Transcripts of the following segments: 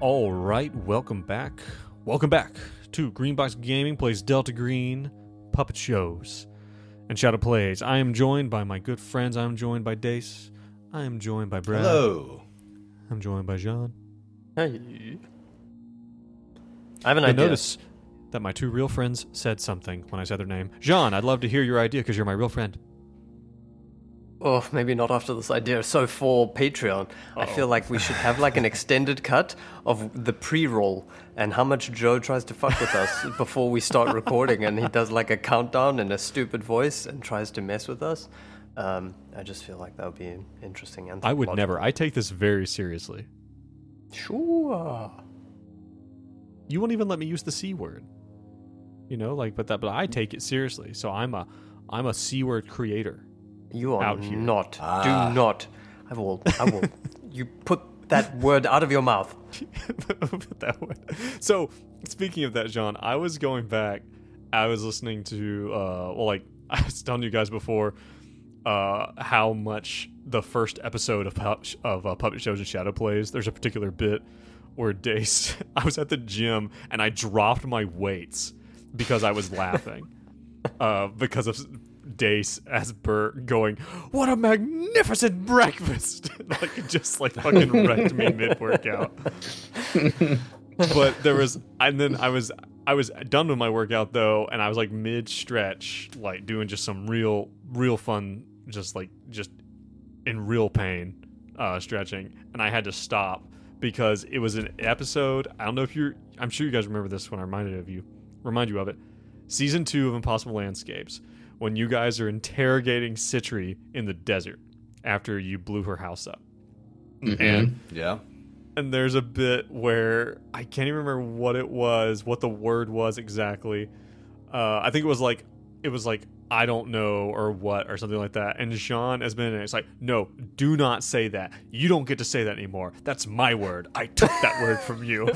All right, welcome back. Welcome back to Greenbox Gaming Plays Delta Green Puppet Shows and Shadow Plays. I am joined by my good friends. I am joined by Dace. I am joined by Brad. Hello. I'm joined by Jean. Hey. I have an idea. Notice that my two real friends said something when I said their name. Jean, I'd love to hear your idea because you're my real friend. Oh, maybe not after this idea. So for Patreon, I feel like we should have like an extended cut of the pre-roll and how much Joe tries to fuck with us before we start recording, and he does like a countdown in a stupid voice and tries to mess with us. I just feel like that would be interesting. I would never. I take this very seriously. Sure. You won't even let me use the C word. You know, like, but I take it seriously. So I'm a C word creator. You are out here. not. Do not. I will. You put that word out of your mouth. That word. So, speaking of that, John, I was going back. I was listening to, I was telling you guys before how much the first episode of Puppet Shows and Shadow Plays, there's a particular bit where Dace, I was at the gym and I dropped my weights because I was laughing. Because of Dace as Bert going, "What a magnificent breakfast!" Like it just like fucking wrecked me mid-workout. But there was, and then I was done with my workout though, and I was like mid-stretch, like doing just some real fun, just in real pain, stretching, and I had to stop because it was an episode. I don't know if I'm sure you guys remember this when I remind you of it. Season 2 of Impossible Landscapes, when you guys are interrogating Citri in the desert after you blew her house up. Mm-hmm. And there's a bit where I can't even remember what the word was exactly. I think it was like I don't know or something like that. And Jean has been in it. It's like, no, do not say that. You don't get to say that anymore. That's my word. I took that word from you.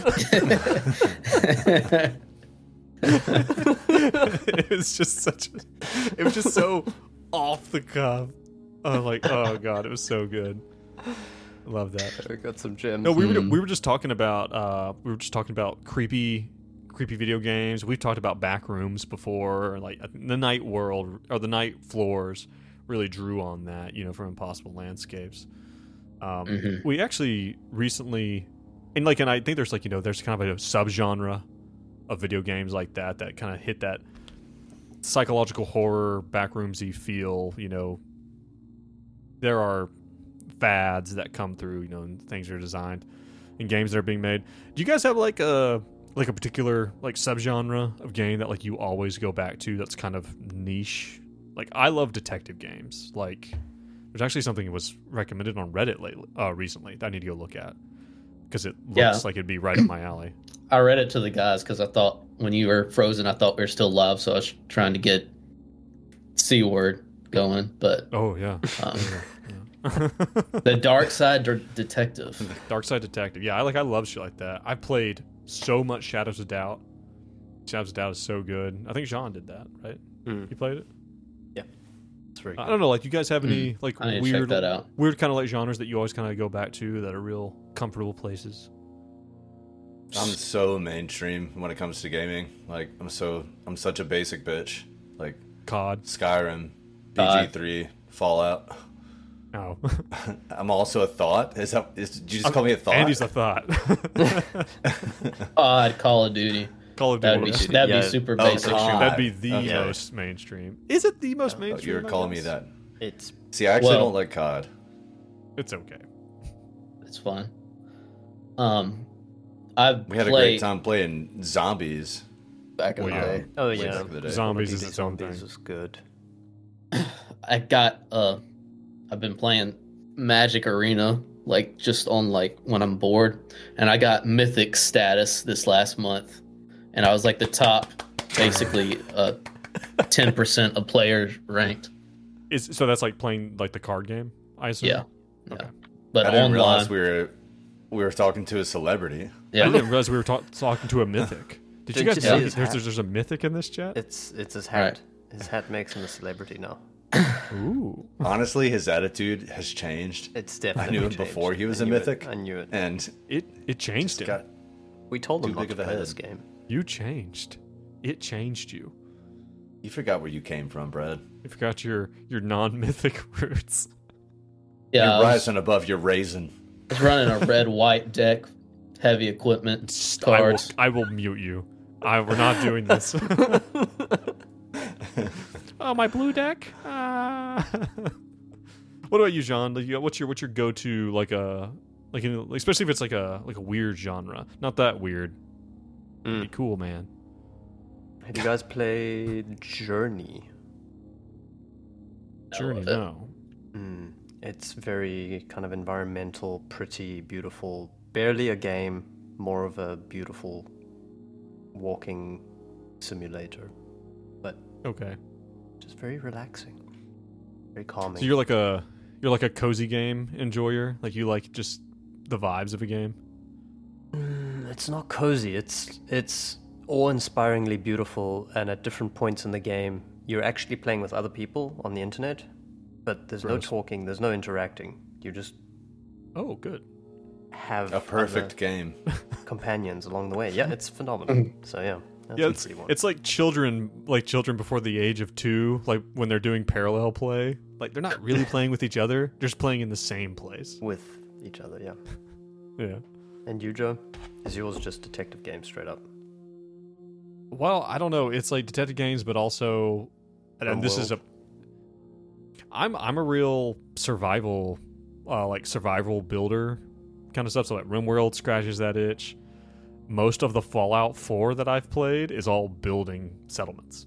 It was just so off the cuff. I was like, oh god, it was so good. I love that. We got some gems. No, we were just talking about creepy video games. We've talked about Backrooms before. Like the Night World or the Night Floors really drew on that, from Impossible Landscapes. We actually recently, and I think there's there's kind of a subgenre of video games like that kind of hit that psychological horror, backroomsy feel. There are fads that come through, and things are designed and games that are being made. Do you guys have like a particular subgenre of game that you always go back to that's kind of niche? Like I love detective games. Like there's actually something that was recommended on Reddit recently that I need to go look at because it looks like it'd be right up my alley. I read it to the guys because I thought when you were frozen, I thought we were still live, so I was trying to get C word going. But oh yeah, the Dark Side Detective. Dark Side Detective. Yeah, I love shit like that. I've played so much Shadows of Doubt. Shadows of Doubt is so good. I think Jean did that, right? You played it? Yeah, it's very good. I don't know. You guys have any weird kind of genres that you always kind of go back to that are real comfortable places? I'm so mainstream when it comes to gaming. I'm such a basic bitch. COD, Skyrim, BG3, Fallout. Oh. I'm also a thought. Did you just call me a thought? Andy's a thought. Call of Duty. Call of Duty. That'd be super basic. That'd be the most mainstream. Is it the most mainstream? You're calling me that. It's See, I actually don't like COD. It's okay. It's fun. We had a great time playing Zombies back in the day. Oh yeah, Zombies is its own thing. Zombies was good. I've been playing Magic Arena just on when I'm bored, and I got Mythic status this last month, and I was the top, basically 10% of players ranked. So that's playing the card game, I assume? Yeah. Okay. But I didn't online, realize we were talking to a celebrity. Yeah. I didn't realize we were talking to a mythic. Did you guys see there's a mythic in this chat? It's his hat. Right. His hat makes him a celebrity now. Ooh. Honestly, his attitude has changed. It's definitely I knew him changed. before he was a mythic. I knew it. And it changed him. We told them Too not big to of a play head. this game. You changed. It changed you. You forgot where you came from, Brad. You forgot your non-mythic roots. Yeah, You're I was, rising above your raisin. I was running a red-white deck, heavy equipment, cards. I will mute you. We're not doing this. Oh, my blue deck. What about you, Jean? Like, what's your go-to especially if it's like a weird genre? Not that weird. Be cool, man. Have you guys played Journey? Journey, love it. no. It's very kind of environmental, pretty, beautiful. Barely a game, more of a beautiful walking simulator, but Okay. just very relaxing, very calming. So you're like a cozy game enjoyer. Like you like just the vibes of a game. It's not cozy. It's awe-inspiringly beautiful, and at different points in the game, you're actually playing with other people on the internet, but there's no Gross. talking, there's no interacting. You just Oh, good. have A perfect other game. companions along the way. Yeah, it's phenomenal. So yeah, that's Yeah, a it's, pretty one. it's like children before the age of 2, like when they're doing parallel play. Like they're not really playing with each other; they're just playing in the same place. With each other, yeah. Yeah. And you, Joe? Is yours just detective game straight up? Well, I don't know. It's like detective games, but also, and this is I'm a real survival builder kind of stuff. So like RimWorld scratches that itch. Most of the Fallout 4 that I've played is all building settlements.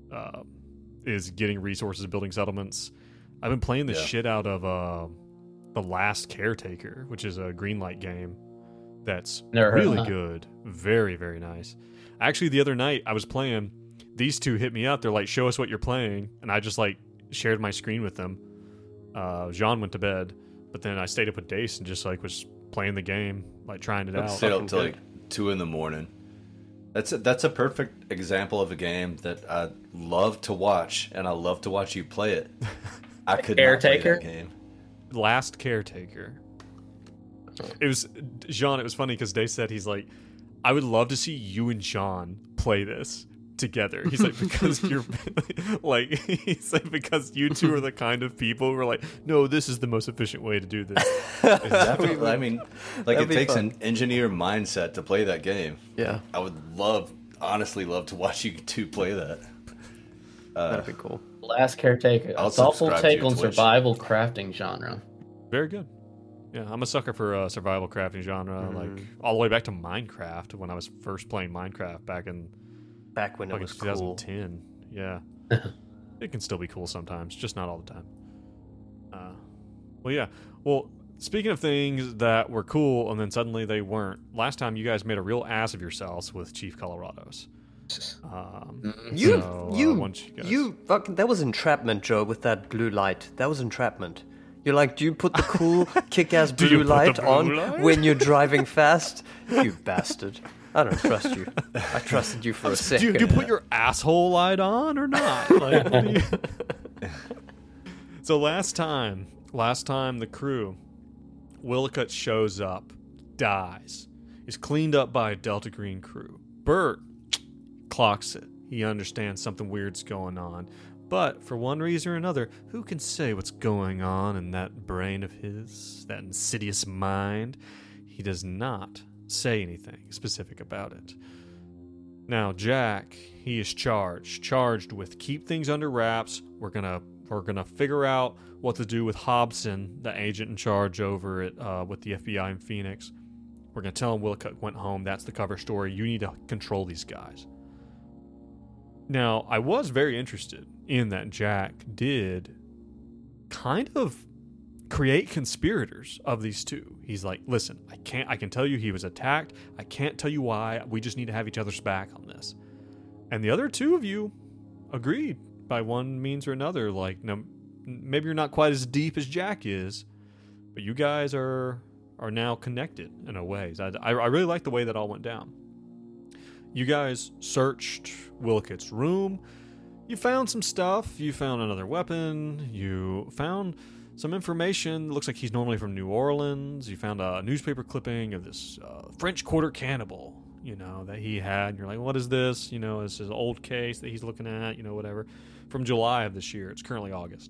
Is getting resources, building settlements. I've been playing the shit out of The Last Caretaker, which is a Greenlight game that's Never heard of really that. good. Very, very nice. Actually, the other night I was playing, these two hit me up. They're like, show us what you're playing. And I just like shared my screen with them. Jean went to bed, but then I stayed up with Dace and just like was playing the game, like trying it out. Stayed up till good. like 2 a.m. That's a perfect example of a game that I love to watch, and I love to watch you play it. I could not play Caretaker? that game. Last Caretaker. It was Jean. It was funny because Dace said he's like, I would love to see you and Jean play this together. He's like, because you're like, he's like, because you two are the kind of people who are like, no, this is the most efficient way to do this. Definitely. I mean, like That'd it be takes fun. an engineer mindset to play that game. Yeah, I would honestly love to watch you two play that. that'd be cool. Last Caretaker. I'll A thoughtful subscribe to take your on Twitch. survival crafting genre. Very good. Yeah, I'm a sucker for survival crafting genre, like all the way back to Minecraft when I was first playing Minecraft back in Back when it like was in cool. 2010. Yeah, it can still be cool sometimes, just not all the time. Well, yeah. Well, speaking of things that were cool and then suddenly they weren't, last time you guys made a real ass of yourselves with Chief Colorados. You, So, you, why don't you guys- you, fucking, that was entrapment, Joe, with that blue light. That was entrapment. You're like, do you put the cool, kick-ass Do you blue put the light blue on light? when you're driving fast? You bastard. I don't trust you. I trusted you for a Do second. you put your asshole light on or not? Like, what do you... So last time the crew, Willicott shows up, dies, is cleaned up by a Delta Green crew. Bert clocks it. He understands something weird's going on. But for one reason or another, who can say what's going on in that brain of his, that insidious mind? He does not say anything specific about it. Now, Jack, he is charged with keep things under wraps. We're gonna figure out what to do with Hobson, the agent in charge over at with the FBI in Phoenix. We're gonna tell him Willicott went home. That's the cover story. You need to control these guys. Now, I was very interested in that Jack did kind of create conspirators of these two. He's like, listen, I can tell you he was attacked. I can't tell you why. We just need to have each other's back on this. And the other two of you agreed by one means or another. Like, no, maybe you're not quite as deep as Jack is, but you guys are now connected in a way. I really like the way that all went down. You guys searched Willicott's room. You found some stuff. You found another weapon. You found some information. It looks like he's normally from New Orleans. You found a newspaper clipping of this French Quarter cannibal that he had. And you're like, what is this? It's his old case that he's looking at, whatever. From July of this year. It's currently August.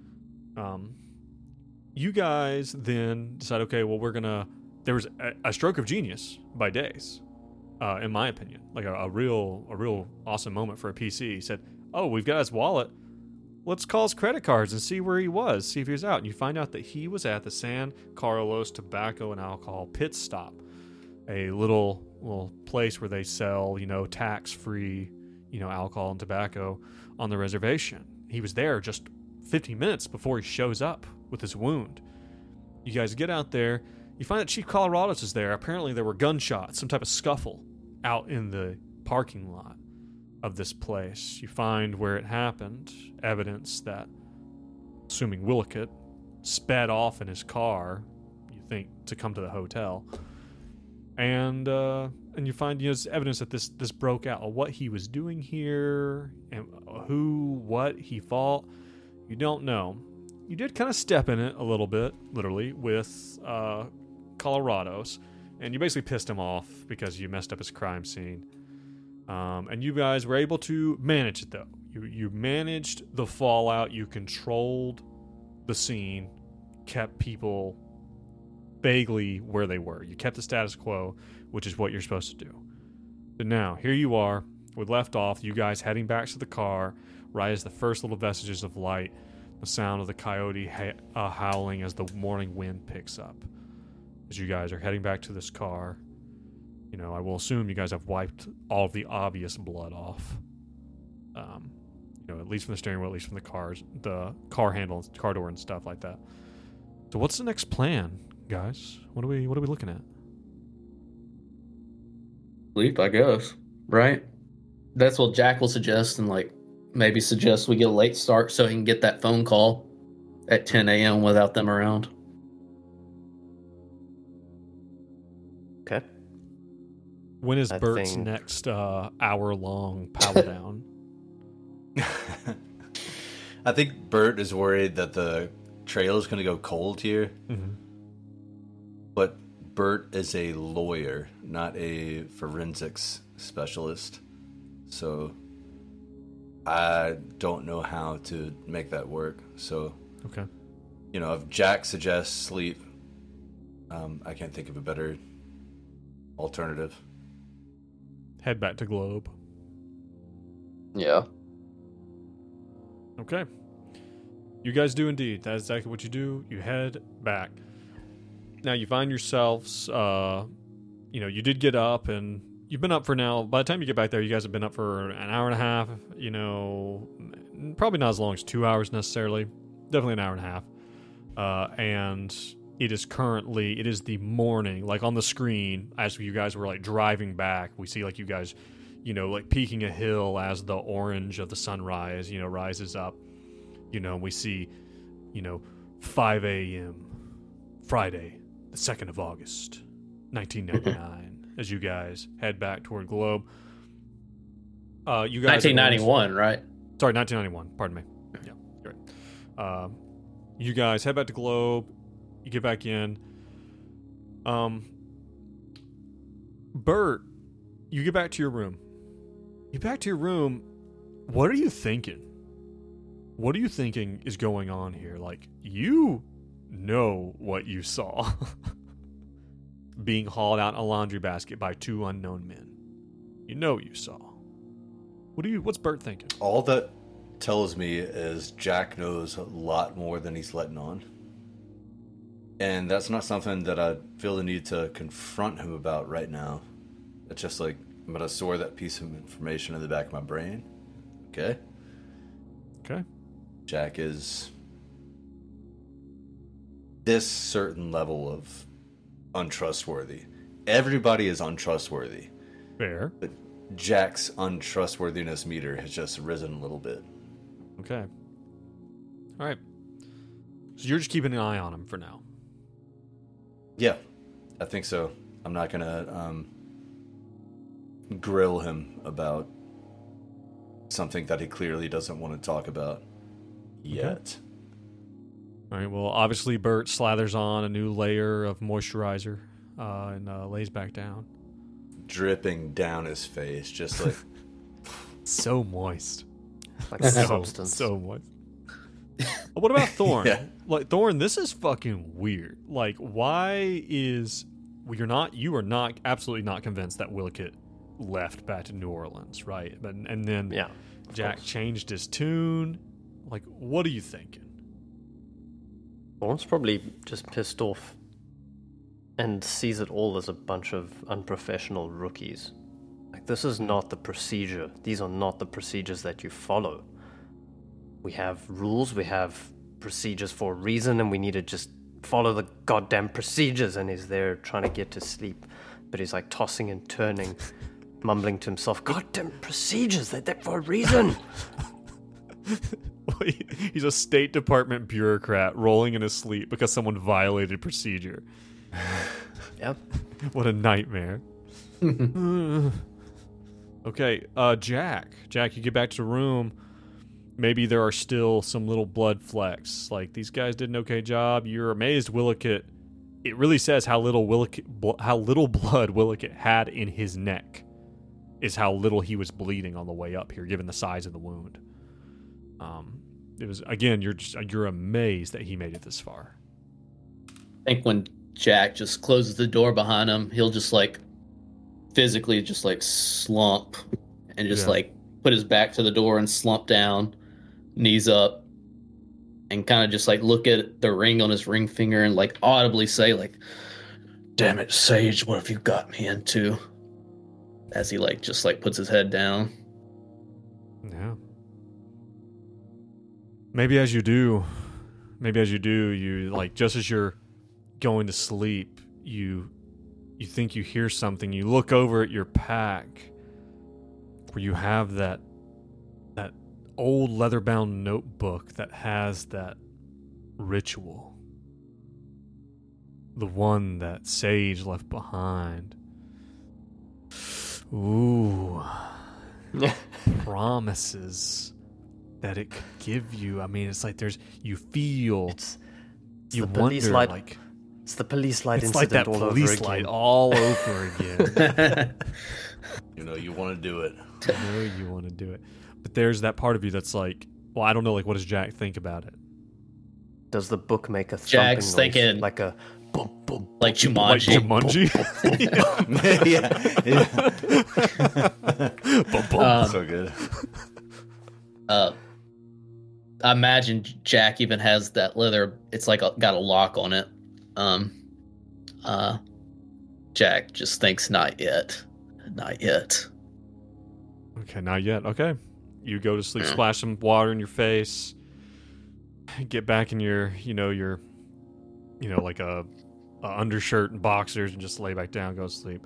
You guys then decide, okay, well, there was a stroke of genius by Days, in my opinion. Like a real awesome moment for a PC. He said, oh, we've got his wallet. Let's call his credit cards and see where he was, see if he was out. And you find out that he was at the San Carlos Tobacco and Alcohol Pit Stop, a little place where they sell, tax-free, alcohol and tobacco on the reservation. He was there just 15 minutes before he shows up with his wound. You guys get out there. You find that Chief Colorado's is there. Apparently there were gunshots, some type of scuffle out in the parking lot of this place. You find where it happened, evidence that, assuming Willicott, sped off in his car, you think, to come to the hotel. And you find evidence that this broke out. What he was doing here, and what he fought, you don't know. You did kind of step in it a little bit, literally, with Colorado's, and you basically pissed him off because you messed up his crime scene. And you guys were able to manage it, though. You managed the fallout. You controlled the scene, kept people vaguely where they were. You kept the status quo, which is what you're supposed to do. But now, here you are. We left off. You guys heading back to the car, right as the first little vestiges of light, the sound of the coyote howling as the morning wind picks up. As you guys are heading back to this car, I will assume you guys have wiped all of the obvious blood off. At least from the steering wheel, at least from the car handle, car door, and stuff like that. So, what's the next plan, guys? What are we looking at? Sleep, I guess. Right? That's what Jack will suggest, and maybe suggest we get a late start so he can get that phone call at 10 a.m. without them around. Okay. When is Bert's next hour-long power down? I think Bert is worried that the trail is going to go cold here. Mm-hmm. But Bert is a lawyer, not a forensics specialist. So I don't know how to make that work. So, okay. If Jack suggests sleep, I can't think of a better alternative. Head back to Globe. Yeah. Okay. You guys do indeed. That's exactly what you do. You head back. Now you find yourselves, you did get up, and you've been up for now. By the time you get back there, you guys have been up for an hour and a half. Probably not as long as 2 hours necessarily. Definitely an hour and a half. And it is the morning, on the screen, as you guys were driving back, we see you guys, peeking a hill as the orange of the sunrise, rises up, we see, 5 a.m. Friday, the 2nd of August, 1999, as you guys head back toward Globe. You guys 1991, right? Sorry, 1991, pardon me. Yeah, you're right. You guys head back to Globe. You get back in. Bert, you get back to your room. What are you thinking? What are you thinking is going on here? You know what you saw. Being hauled out in a laundry basket by 2 unknown men. You know what you saw. What's Bert thinking? All that tells me is Jack knows a lot more than he's letting on. And that's not something that I feel the need to confront him about right now. It's just I'm going to store that piece of information in the back of my brain. Okay? Okay. Jack is this certain level of untrustworthy. Everybody is untrustworthy. Fair. But Jack's untrustworthiness meter has just risen a little bit. Okay. All right. So you're just keeping an eye on him for now. Yeah, I think so. I'm not gonna grill him about something that he clearly doesn't want to talk about yet. Okay. All right. Well, obviously, Bert slathers on a new layer of moisturizer and lays back down. dripping down his face, just like So moist. Like substance. So moist. What about Thorn? Yeah. Like Thorn, this is fucking weird. Like, why is you are not absolutely not convinced that Willikit left back to New Orleans, right? And then Yeah. Jack changed his tune. Like, what are you thinking? Thorn's probably just pissed off and sees it all as a bunch of unprofessional rookies. Like, this is not the procedure. These are not the procedures that you follow. We have rules, we have procedures for a reason, and we need to just follow the goddamn procedures. And he's there trying to get to sleep, but he's like tossing and turning, mumbling to himself, goddamn procedures, they're there for a reason. He's a State Department bureaucrat rolling in his sleep because someone violated procedure. Yep. What a nightmare. Okay, Jack, you get back to the room. Maybe there are still some little blood flecks. Like, these guys did an okay job. You're amazed Willikit. It really says how little blood Willikit had in his neck is how little he was bleeding on the way up here, given the size of the wound. It was, again, you're amazed that he made it this far. I think when Jack just closes the door behind him, he'll just like physically just like slump and just like put his back to the door and slump down, knees up, and kind of just like look at the ring on his ring finger and like audibly say like, "Damn it, Sage, what have you got me into?" As he like just like puts his head down. Yeah. Maybe as you do, you like, just as you're going to sleep, you think you hear something. You look over at your pack where you have that old leather-bound notebook that has that ritual. The one that Sage left behind. Ooh. Promises that it could give you. I mean, it's like you feel, It's you the police wonder, light. like, It's the police light it's like incident that all over police again. light all over again. you know, you want to do it. I know you want to do it. But there's that part of you that's like, well, I don't know, like, what does Jack think about it? Does the book make a thumping Jack's noise? thinking- Like a boom, boom, Like Like Jumanji. Jumanji? Bum, bum. So good. I imagine Jack even has that leather. It's like got a lock on it. Jack just thinks not yet. Okay, not yet. Okay. You go to sleep, splash some water in your face, get back in your like a undershirt and boxers, and just lay back down, go to sleep.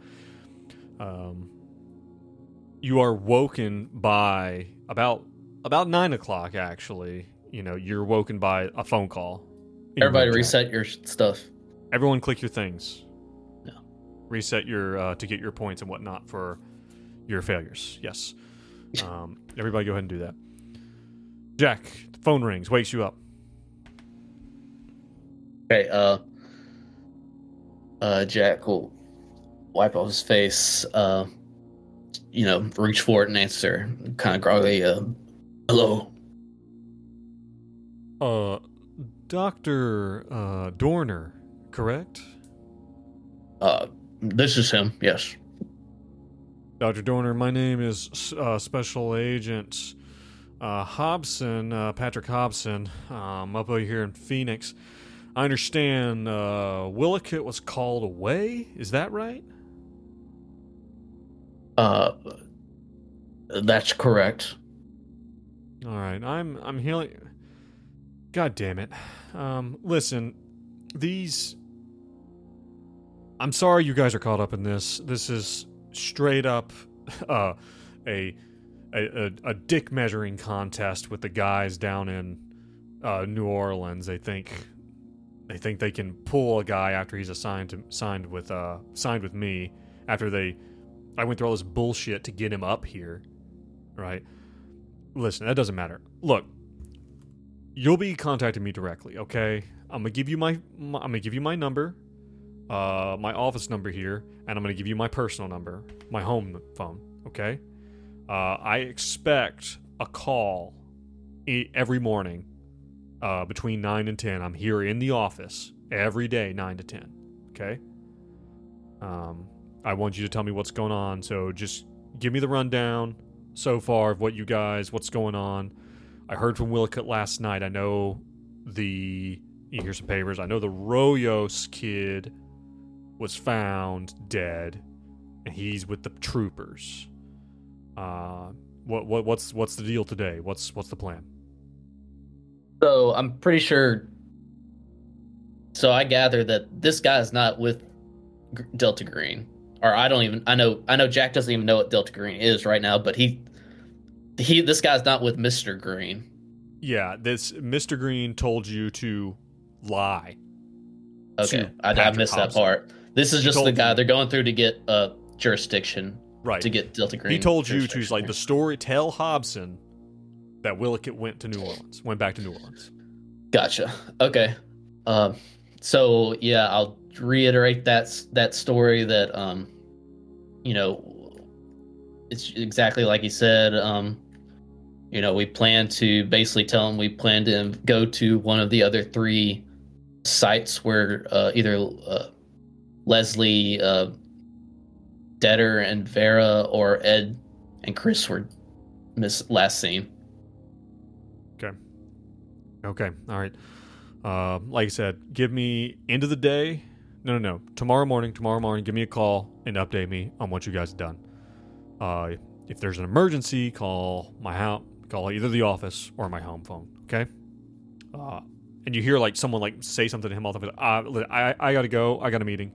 You are woken by about 9 o'clock, actually. You're woken by a phone call. Everybody Jack. reset your stuff. Everyone click your things. Yeah. Reset your to get your points and whatnot for your failures. Yes. Everybody go ahead and do that. Jack, the phone rings, wakes you up. Okay, Jack will wipe off his face, reach for it and answer, kind of groggily, hello. Dr. Dorner, correct? This is him, yes. Dr. Dorner, my name is Special Agent Hobson, Patrick Hobson, up over here in Phoenix. I understand Willikit was called away. Is that right? That's correct. All right, I'm healing. God damn it! Listen, I'm sorry you guys are caught up in this. This is straight up a dick measuring contest with the guys down in New Orleans. They think they can pull a guy after he's signed with me after I went through all this bullshit to get him up here, right? Listen, that doesn't matter. Look, you'll be contacting me directly, okay? I'm gonna give you my number. my office number here, and I'm going to give you my personal number, my home phone, okay? I expect a call every morning between 9 and 10. I'm here in the office every day, 9 to 10, okay? I want you to tell me what's going on, so just give me the rundown so far of what's going on. I heard from Willicott last night. I know you hear some papers. I know the Royos kid was found dead, and he's with the troopers. What's the deal today? What's the plan? So I'm pretty sure. So I gather that this guy is not with Delta Green, or I know Jack doesn't even know what Delta Green is right now, but this guy's not with Mr. Green. Yeah, this Mr. Green told you to lie. Okay, I missed that part. This is just the guy they're going through to get jurisdiction. Right. To get Delta Green. He told you to, like, the story, tell Hobson that Willicott went back to New Orleans. Gotcha. Okay. So yeah, I'll reiterate that story that, it's exactly like he said. We plan to basically tell him we plan to go to one of the other 3 sites where either Leslie, Detter, and Vera, or Ed and Chris were last seen. Okay. All right. Like I said, give me end of the day. No. Tomorrow morning, give me a call and update me on what you guys have done. If there's an emergency, call my house. Call either the office or my home phone, okay? And you hear, like, someone, like, say something to him all the time. I gotta go. I got a meeting.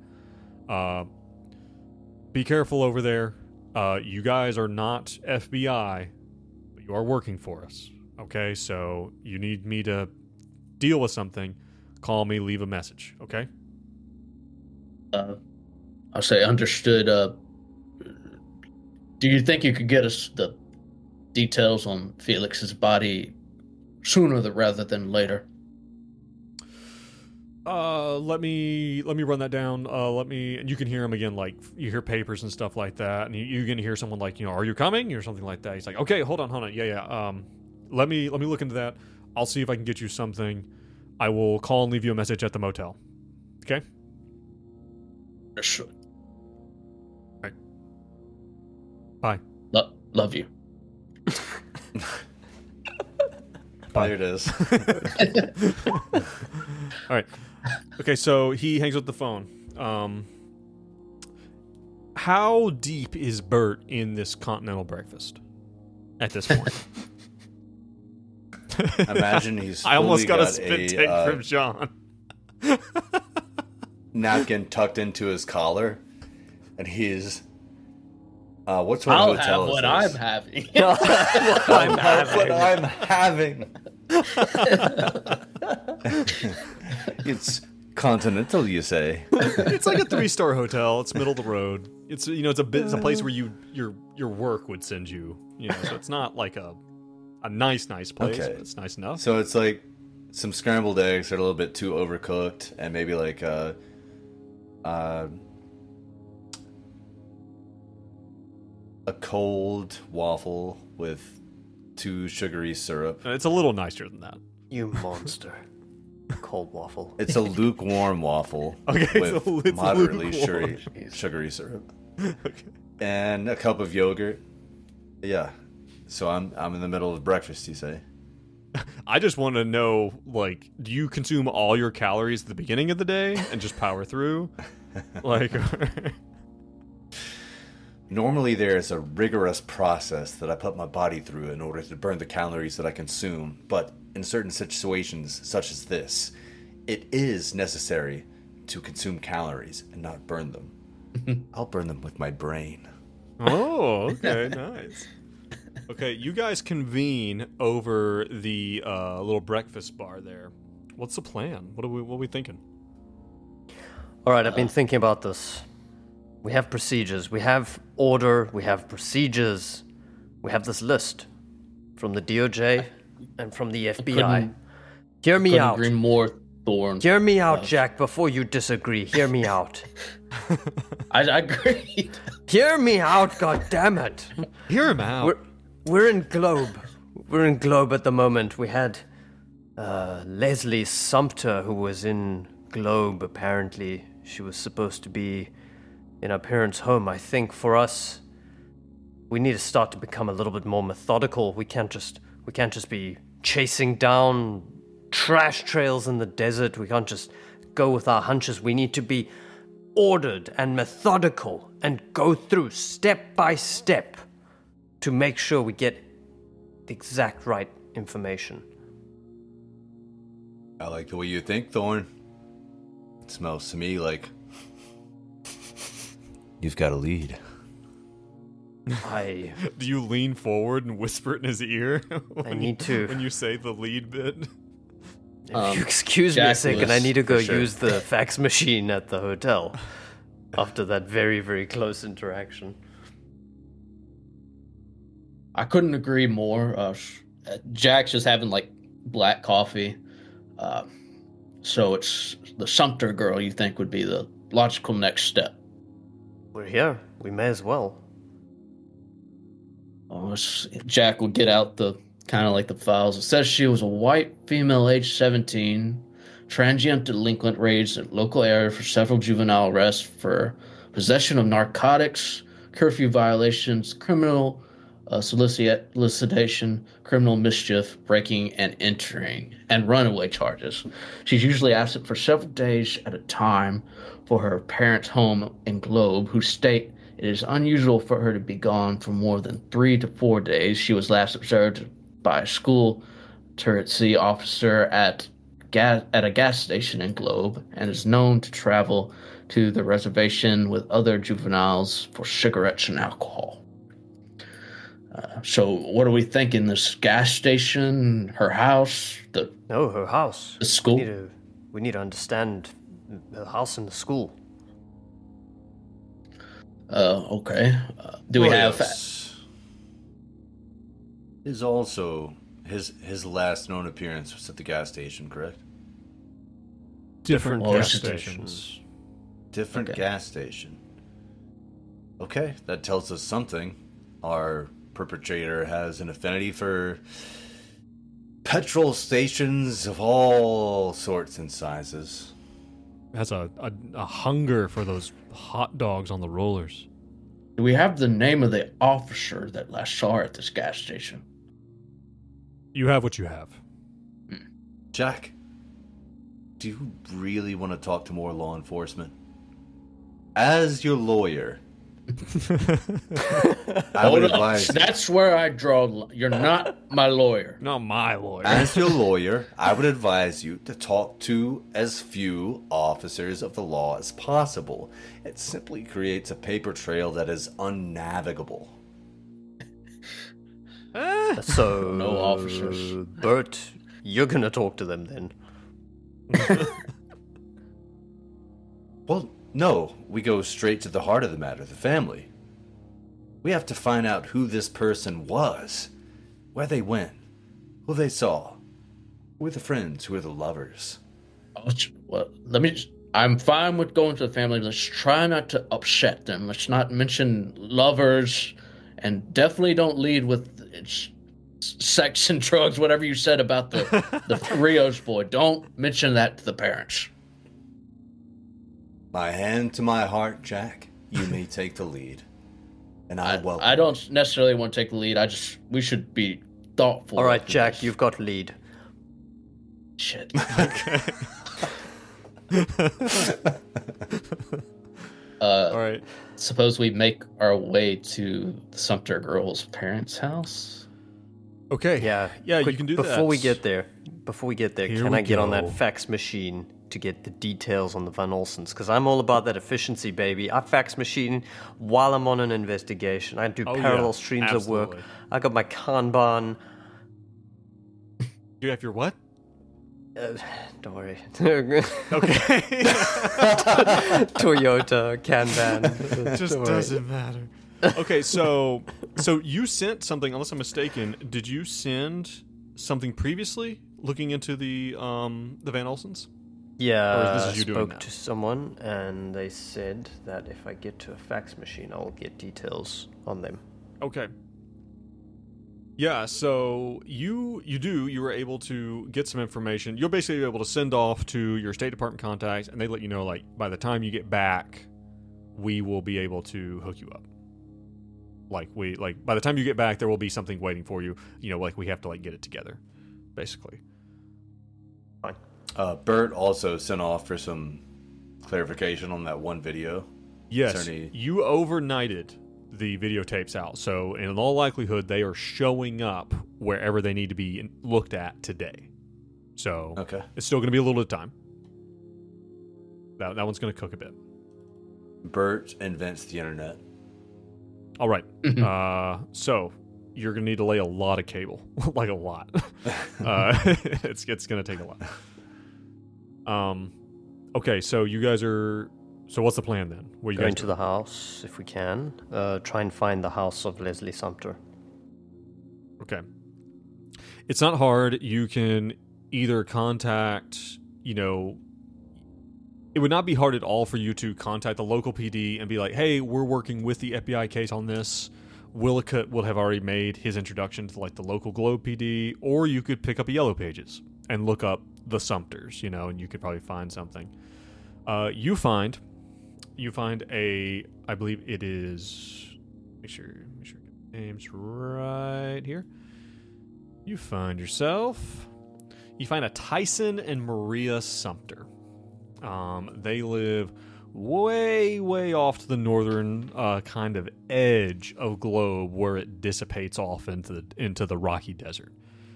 Be careful over there. You guys are not FBI, but you are working for us, okay? So you need me to deal with something. Call me, leave a message, okay? I'll say understood. Do you think you could get us the details on Felix's body sooner rather than later? Let me run that down. And you can hear him again, like, you hear papers and stuff like that, and you're gonna hear someone like, are you coming, or something like that. He's like, okay, hold on. Yeah. Let me look into that. I'll see if I can get you something. I will call and leave you a message at the motel. Okay? Sure. All right. Bye. Love you. There it is. All right. Okay, so he hangs up the phone. How deep is Bert in this continental breakfast at this point? Imagine he's I almost got a got spit take from John. napkin tucked into his collar, and he's what sort of hotel is this? I'm having. What I'm having. It's continental, you say? It's like a 3-star hotel. It's middle of the road. It's it's a place where your work would send you. So it's not like a nice place, but it's nice enough. So it's like some scrambled eggs that are a little bit too overcooked, and maybe like a cold waffle with 2 sugary syrup. It's a little nicer than that. You monster. Cold waffle. It's a lukewarm waffle with it's moderately lukewarm. sugary syrup. Okay. And a cup of yogurt. Yeah. So I'm in the middle of breakfast, you say? I just want to know, like, do you consume all your calories at the beginning of the day and just power through? Like, normally there's a rigorous process that I put my body through in order to burn the calories that I consume, but in certain situations, such as this, it is necessary to consume calories and not burn them. I'll burn them with my brain. Oh, okay, nice. Okay, you guys convene over the little breakfast bar there. What's the plan? What are we thinking? All right, I've been thinking about this. We have procedures. We have order. We have procedures. We have this list from the DOJ and from the FBI. Hear me out. Agree more. Thorn. Hear me out, Jack, before you disagree. Hear me out. I agreed. Hear me out, goddammit. Hear him out. We're in Globe. We're in Globe at the moment. We had Leslie Sumpter, who was in Globe, apparently. She was supposed to be in our parents' home. I think for us, we need to start to become a little bit more methodical. We can't just be chasing down trash trails in the desert. We can't just go with our hunches. We need to be ordered and methodical and go through step by step to make sure we get the exact right information. I like the way you think, Thorn. It smells to me like you've got a lead. Do you lean forward and whisper it in his ear? I need to. When you say the lead bit. If you excuse me a second, I need to go use the fax machine at the hotel after that very, very close interaction. I couldn't agree more. Jack's just having like black coffee. So it's the Sumter girl you think would be the logical next step. We're here. We may as well. Jack will get out the kind of like the files. It says she was a white female, age 17, transient delinquent, raised in local area for several juvenile arrests for possession of narcotics, curfew violations, criminal solicitation, criminal mischief, breaking and entering, and runaway charges. She's usually absent for several days at a time for her parents' home in Globe, who state it is unusual for her to be gone for more than 3 to 4 days. She was last observed by a school turret-C officer at a gas station in Globe and is known to travel to the reservation with other juveniles for cigarettes and alcohol. So what are we thinking? This gas station, her house, her house. The school? We need to understand the house and the school. Okay. Do we have... Is also his last known appearance was at the gas station, correct? Different Well, gas it's- stations. Different Okay. gas station. Okay, that tells us something. Our perpetrator has an affinity for petrol stations of all sorts and sizes. Has a hunger for those hot dogs on the rollers. Do we have the name of the officer that last saw her at this gas station? You have what you have. Jack, do you really want to talk to more law enforcement? As your lawyer, I would advise you. That's where I draw the line. You're not my lawyer. Not my lawyer. As your lawyer, I would advise you to talk to as few officers of the law as possible. It simply creates a paper trail that is unnavigable. So, No officers. Bert, you're gonna talk to them then. Well, no, we go straight to the heart of the matter, the family. We have to find out who this person was, where they went, who they saw, who are the friends, who are the lovers. Well, I'm fine with going to the family. Let's try not to upset them. Let's not mention lovers, and definitely don't lead with sex and drugs, whatever you said about the Rios boy. Don't mention that to the parents. My hand to my heart, Jack, you may take the lead. And I welcome. I don't necessarily want to take the lead. We should be thoughtful. All right, of Jack, this. you've got lead. Shit. All right. Suppose we make our way to the Sumter girl's parents' house. Okay. Yeah, Yeah, quick, you can do that. Before we get there, Here can we I get on go. that fax machine to get the details on the Van Olsens? Because I'm all about that efficiency, baby. I fax machine while I'm on an investigation. I do Oh, parallel yeah, streams of work. absolutely. I got my Kanban. You have your what? Don't worry. Okay. Toyota Kanban. It just Don't worry. doesn't matter. Okay, so you sent something, unless I'm mistaken, did you send something previously looking into the Van Olsens? Yeah, Or this I is you doing spoke that? to someone, and they said that if I get to a fax machine, I'll get details on them. Okay. Yeah, so you were able to get some information. You're basically able to send off to your State Department contacts, and they let you know, like, by the time you get back, we will be able to hook you up. By the time you get back, there will be something waiting for you. Like, we have to, like, get it together, basically. Fine. Bert also sent off for some clarification on that one video. Yes, Is there any- you overnighted the videotapes out, so in all likelihood, they are showing up wherever they need to be looked at today. So Okay. it's still going to be a little bit of time. That one's going to cook a bit. Bert invents the internet. All right. So you're going to need to lay a lot of cable, like a lot. It's going to take a lot. Okay, so you guys are. So what's the plan then? Where you Going guys to the house, if we can. Try and find the house of Leslie Sumter. Okay. It's not hard. You can either contact, it would not be hard at all for you to contact the local PD and be like, hey, we're working with the FBI case on this. Willicott will have already made his introduction to, like, the local Globe PD, or you could pick up a Yellow Pages and look up the Sumters, and you could probably find something. You find I believe it is, make sure I get the names right here. You find a Tyson and Maria Sumter. They live way off to the northern kind of edge of Globe, where it dissipates off into the Rocky Desert.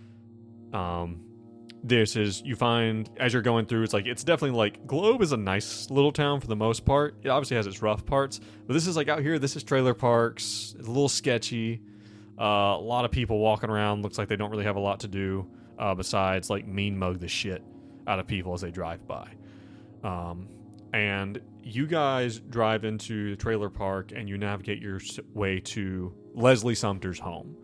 This is, you find as you're going through, it's definitely like, Globe is a nice little town for the most part. It obviously has its rough parts, but this is like out here, this is trailer parks. It's a little sketchy. A lot of people walking around. Looks like they don't really have a lot to do besides, like, mean mug the shit out of people as they drive by. And you guys drive into the trailer park and you navigate your way to Leslie Sumter's home.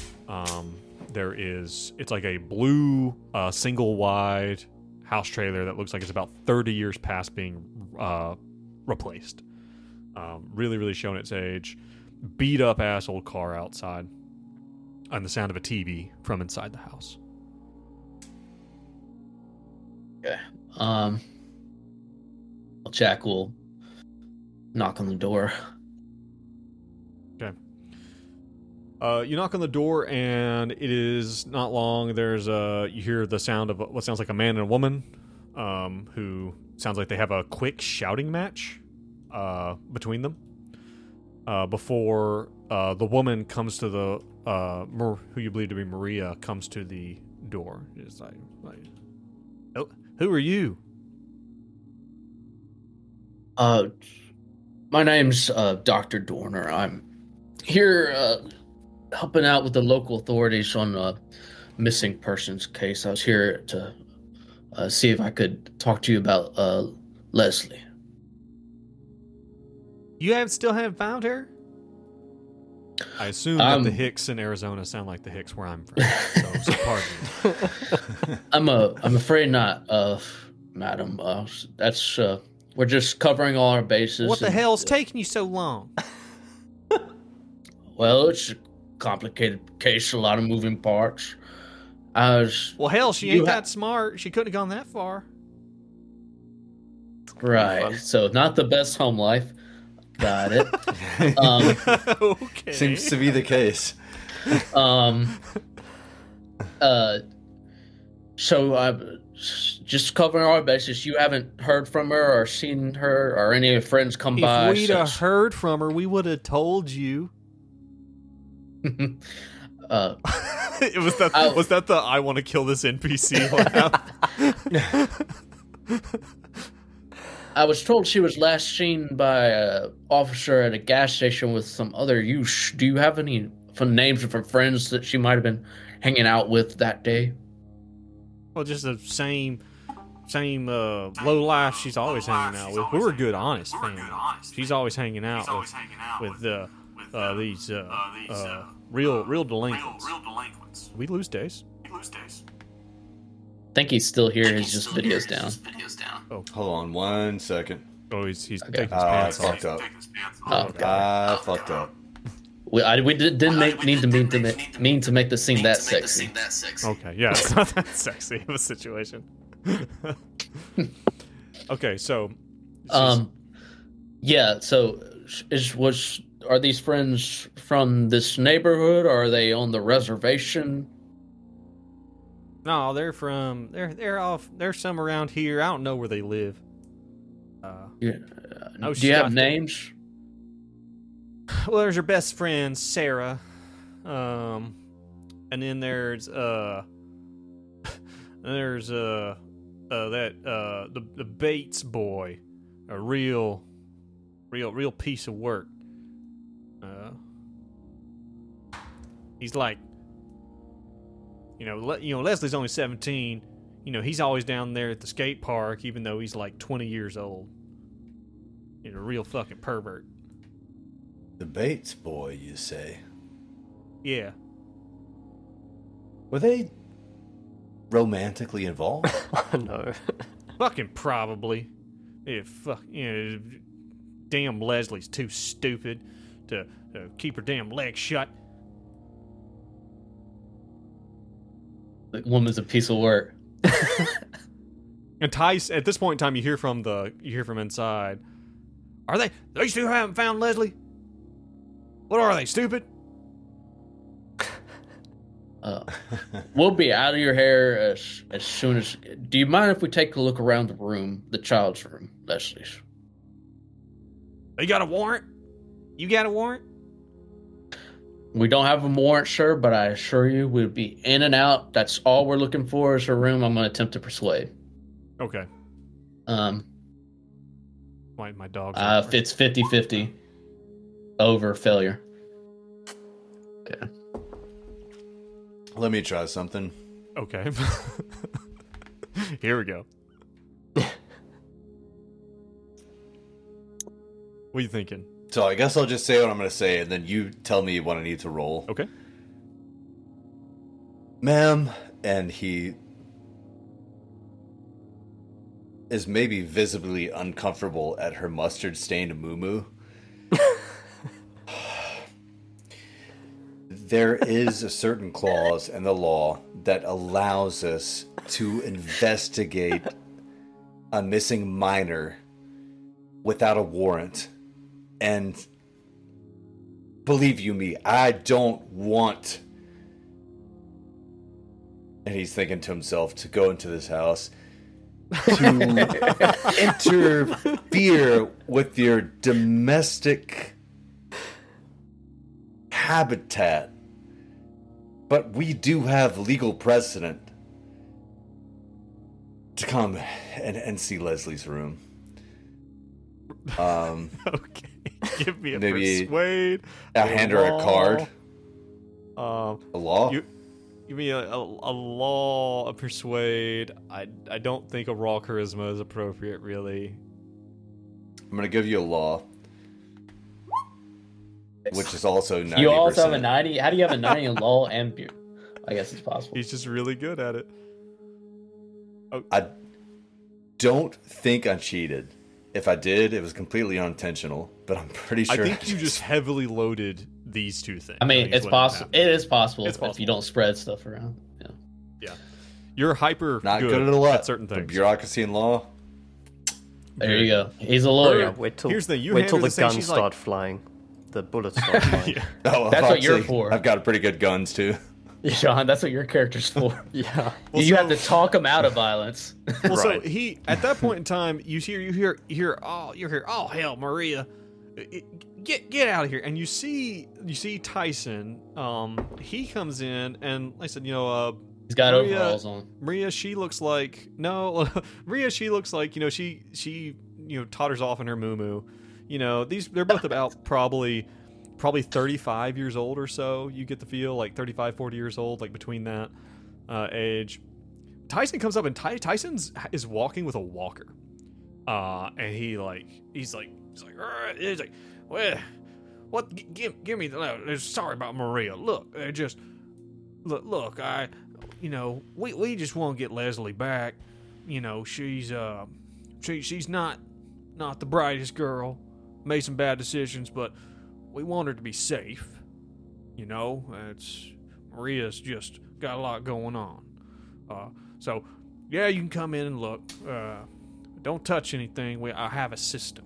It's like a blue single wide house trailer that looks like it's about 30 years past being replaced. Really showing its age. Beat up ass old car outside, and the sound of a TV from inside the house. Okay. Jack will knock on the door. Okay. You knock on the door, and it is not long. There's you hear the sound of what sounds like a man and a woman, who sounds like they have a quick shouting match between them. Before the woman comes to the who you believe to be Maria comes to the door. It's like, oh, who are you? My name's Dr. Dorner. I'm here helping out with the local authorities on a missing persons case. I was here to see if I could talk to you about Leslie. You still haven't found her? I assume that the Hicks in Arizona sound like the Hicks where I'm from. So pardon me. I'm afraid not, madam. That's we're just covering all our bases. What the hell's taking you so long? Well, it's a complicated case, a lot of moving parts. Well, hell, she ain't that smart. She couldn't have gone that far. Right. So not the best home life. Got it. Okay. Seems to be the case. So I'm just covering our bases. You haven't heard from her or seen her or any of her friends come by? If we'd have heard from her, we would have told you. Was that the I want to kill this NPC laugh? I was told she was last seen by an officer at a gas station with some other youth. Do you have any names of her friends that she might have been hanging out with that day? Well, just the same low life she's always hanging out with. We're a good, honest family. She's always hanging out with these real delinquents. We lose days. think he's still here. His just videos down. Hold on 1 second. Oh, he's Okay. taking his I pants off. fucked up. Oh, okay. I fucked up. We didn't mean to make the scene that sexy. Okay, yeah, it's not that sexy of a situation. Okay, so Yeah. So, are these friends from this neighborhood? Or are they on the reservation? no, they're some around here. I don't know where they live. Yeah. Oh, Do you have shit. names? Well, there's your best friend Sarah, and then there's the Bates boy, a real piece of work. He's like, Leslie's only 17. He's always down there at the skate park, even though he's like 20 years old. Real fucking pervert. The Bates boy, you say? Yeah. Were they romantically involved? No. Fucking probably. Yeah, damn Leslie's too stupid to keep her damn leg shut. The woman's a piece of work. And Tice, at this point in time, you hear from inside. Are they still haven't found Leslie? What are they, stupid? We'll be out of your hair as soon as. Do you mind if we take a look around the room, the child's room, Leslie's? You got a warrant? You got a warrant? We don't have a warrant, sir, but I assure you we'll be in and out. That's all we're looking for is her room. I'm going to attempt to persuade. Okay. My dog's it's 50-50 over failure. Okay. Let me try something. Okay. Here we go. What are you thinking? So I guess I'll just say what I'm going to say, and then you tell me what I need to roll. Okay. Ma'am, and he is maybe visibly uncomfortable at her mustard-stained muumuu. There is a certain clause in the law that allows us to investigate a missing minor without a warrant. And believe you me, I don't want... And he's thinking to himself to go into this house to interfere with your domestic habitat. But we do have legal precedent to come and see Leslie's room. Okay. Give me a Maybe persuade. I hand her a card. A law? Give me a law, a persuade. I don't think a raw charisma is appropriate, really. I'm going to give you a law. Which is also 90%. You also have a 90? How do you have a 90 in law and beer? I guess it's possible. He's just really good at it. I don't think I cheated. If I did, it was completely unintentional, but I'm pretty sure. I think you just heavily loaded these two things. I mean, it's possible. It is possible It's possible if you don't spread stuff around. Yeah. Yeah. You're hyper Not good good at a lot. at certain But things. bureaucracy and law. There you go. He's a lawyer. Yeah, wait till Here's the thing, you wait till handed the this thing, guns she's start like- flying. The bullets start flying. Yeah. Oh, That's what you're for. I've got pretty good guns too. Sean, that's what your character's for. Yeah. Well, you so- have to talk him out of violence. Well, Right. so he at that point in time, you hear, oh hell, Maria, get out of here, and you see Tyson. He comes in, and like I said, He's got Maria- overalls on. Maria, she looks like she totters off in her muumuu. They're both about probably 35 years old or so. You get the feel like 35, 40 years old, like between that age. Tyson comes up, and Tyson's is walking with a walker, and he's like, well, what? Give me the. Sorry about Maria. Look, look. we just want to get Leslie back. She's not the brightest girl. Made some bad decisions, but we want her to be safe. Maria's just got a lot going on. So, yeah, you can come in and look. Don't touch anything. I have a system.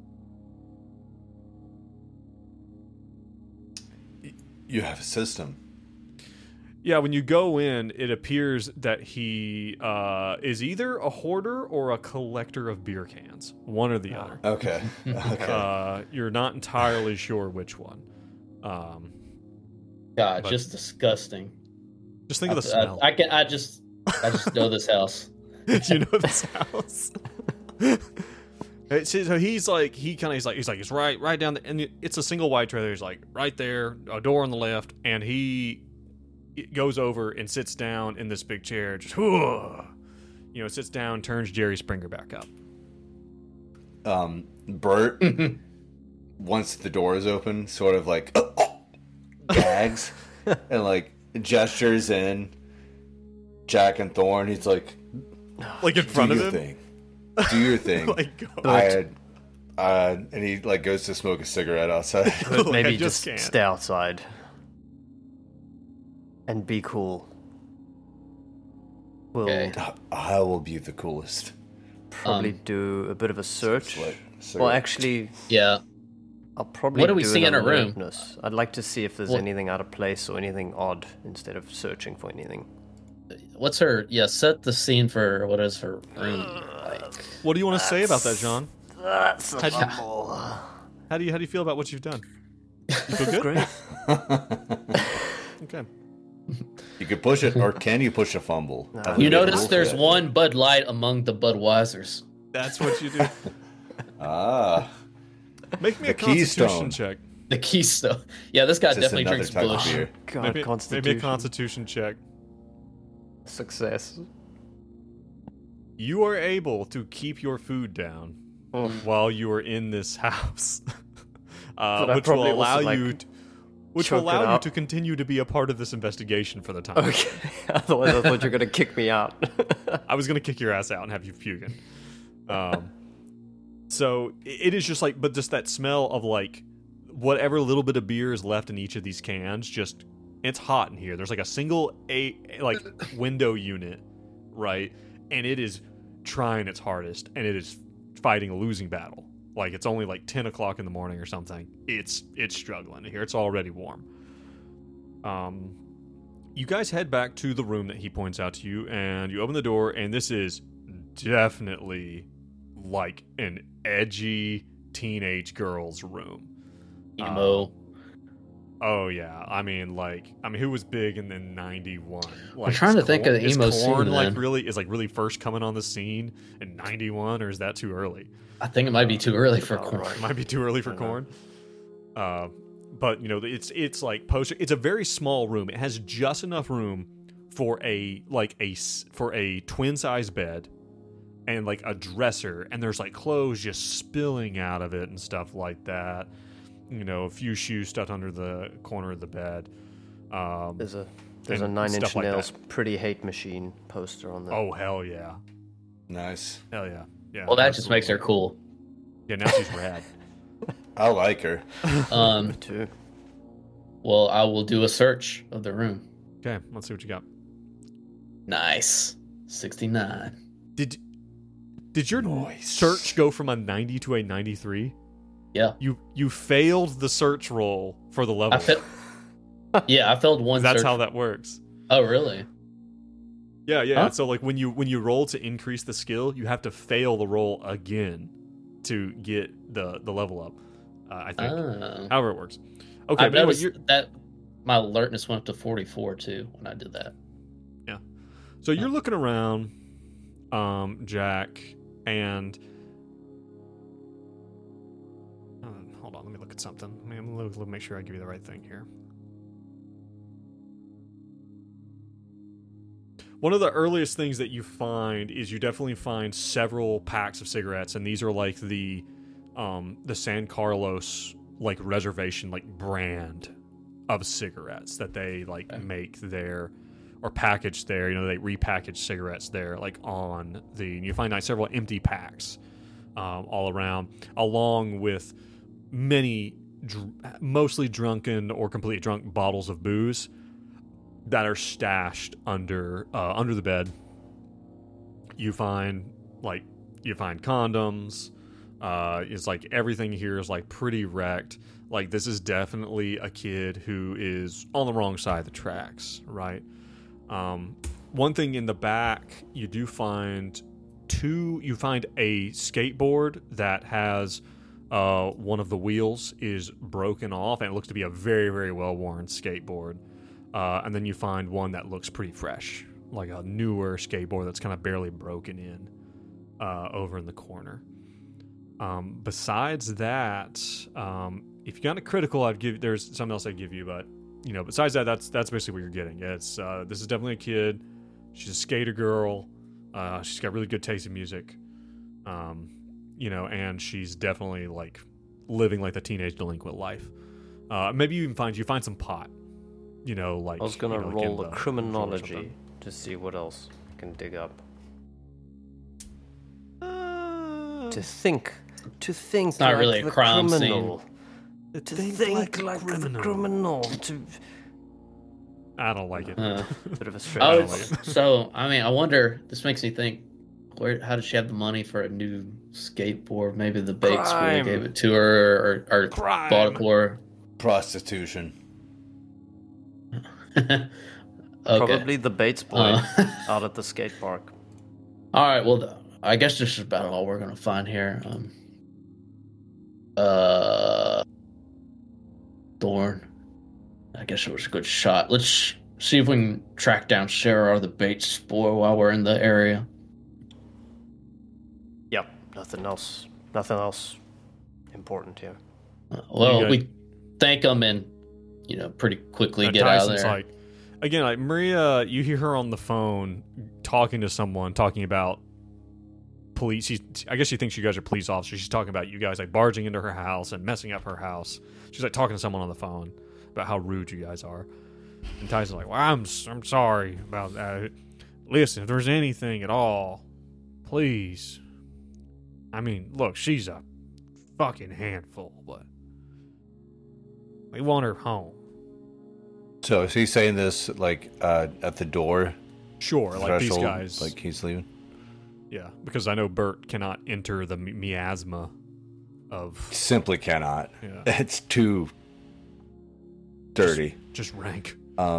You have a system. Yeah, when you go in, it appears that he is either a hoarder or a collector of beer cans. One or the other. Okay. Okay. You're not entirely sure which one. God, just disgusting. Just think of the smell. I just know this house. You know this house. So he's like, it's right down there, and it's a single wide trailer. He's like, right there, a door on the left, and he goes over and sits down in this big chair, just sits down, turns Jerry Springer back up. Bert, once the door is open, sort of like gags and like gestures in Jack and Thorne. He's like in front of your him. Thing. Do your thing. And he like goes to smoke a cigarette outside. Maybe just stay outside and be cool. Okay. I will be the coolest. Probably do a bit of a search. Cigarette. Well, actually, Yeah. I'll probably. What do we do see in a room? alertness. I'd like to see if there's anything out of place or anything odd instead of searching for anything. What's her? Yeah, set the scene for what is her room like? What do you want to say about that, John? That's a fumble. How do you feel about what you've done? You feel good? Great. Okay. You could push it, or can you push a fumble? You notice there's one Bud Light among the Budweisers. That's what you do. Make me a Keystone. Constitution check. The Keystone. Yeah, this guy Just definitely another drinks type of Bush. beer. God, Maybe Constitution. a Constitution check. Success. You are able to keep your food down while you are in this house, which will allow you to continue to be a part of this investigation for the time. Okay. Otherwise, I thought you were going to kick me out. I was going to kick your ass out and have you puking. So it is just like, but just that smell of like whatever little bit of beer is left in each of these cans. Just it's hot in here. There's like a single window unit, right, and it is trying its hardest, and it is fighting a losing battle. Like it's only like 10 o'clock in the morning or something. It's struggling in here. It's already warm. You guys head back to the room that he points out to you, and you open the door, and this is definitely like an edgy teenage girl's room. Emo. Oh yeah, I mean, who was big in the '91? Like, I'm trying to think of the emo Korn, scene. Like, Then. really first coming on the scene in '91, or is that too early? I think it might be too early for Korn. It might be too early for Korn. But it's like poster. It's a very small room. It has just enough room for a twin size bed and like a dresser, and there's like clothes just spilling out of it and stuff like that. A few shoes stuck under the corner of the bed. There's a 9 Inch Nails Pretty Hate Machine poster on there. Oh hell yeah! Nice. Hell yeah! Yeah. Well, that just makes her cool. Yeah, now she's rad. I like her. Me too. Well, I will do a search of the room. Okay, let's see what you got. Nice. 69. Did your search go from a 90 to a 93? Yeah. You failed the search roll for the level. I failed one. That's search. how that works. Oh, really? Yeah. Huh? So like when you roll to increase the skill, you have to fail the roll again to get the level up. I think. Oh. However it works. Okay. I But anyway, noticed that my alertness went up to 44 too when I did that. yeah. So you're looking around, Jack, and hold on. Let me look at something. Let me make sure I give you the right thing here. One of the earliest things that you find is you definitely find several packs of cigarettes, and these are like the San Carlos like reservation like brand of cigarettes that they like make there, or packaged there. You know, they repackage cigarettes there, like on the. You find like several empty packs all around, along with many mostly drunken or completely drunk bottles of booze that are stashed under the bed. You find condoms. It's like everything here is like pretty wrecked. Like this is definitely a kid who is on the wrong side of the tracks, right? One thing in the back, you do find you find a skateboard that has one of the wheels is broken off, and it looks to be a very, very well-worn skateboard. And then you find one that looks pretty fresh, like a newer skateboard that's kind of barely broken in over in the corner. Besides that, if you got a critical, there's something else I'd give you, but you know, besides that, that's basically what you're getting. It's this is definitely a kid. She's a skater girl. She's got really good taste in music. You know, and she's definitely like living like the teenage delinquent life. Maybe you find some pot. You know, like I was gonna roll a or criminology to see what else I can dig up. To think It's not like really a the crime criminal. To To think like the criminal. To I don't like it. bit of a stretch. Oh, like it. so I mean, I wonder. This makes me think. How did she have the money for a new skateboard? Maybe the Bates really Crime. gave it to her, or Crime. bought it for her. Prostitution. Okay. Probably the Bates boy Uh. out at the skate park. All right. Well, I guess this is about all we're gonna find here. Thorn. I guess it was a good shot. Let's see if we can track down Sarah or the Bates boy while we're in the area. Yep, nothing else important here. Well, You got- we thank them and pretty quickly And get out of Tyson's there. like, again, like Maria, you hear her on the phone talking to someone, talking about police. I guess she thinks you guys are police officers. She's talking about you guys like barging into her house and messing up her house. She's like talking to someone on the phone about how rude you guys are. And Tyson's like, well, I'm sorry about that. Listen, if there's anything at all, please. I mean, look, she's a fucking handful, but we want her home. So is he saying this like at the door? Sure, like these threshold, guys. like he's leaving. Yeah, because I know Bert cannot enter the miasma of Simply cannot. Yeah. It's too dirty. just rank.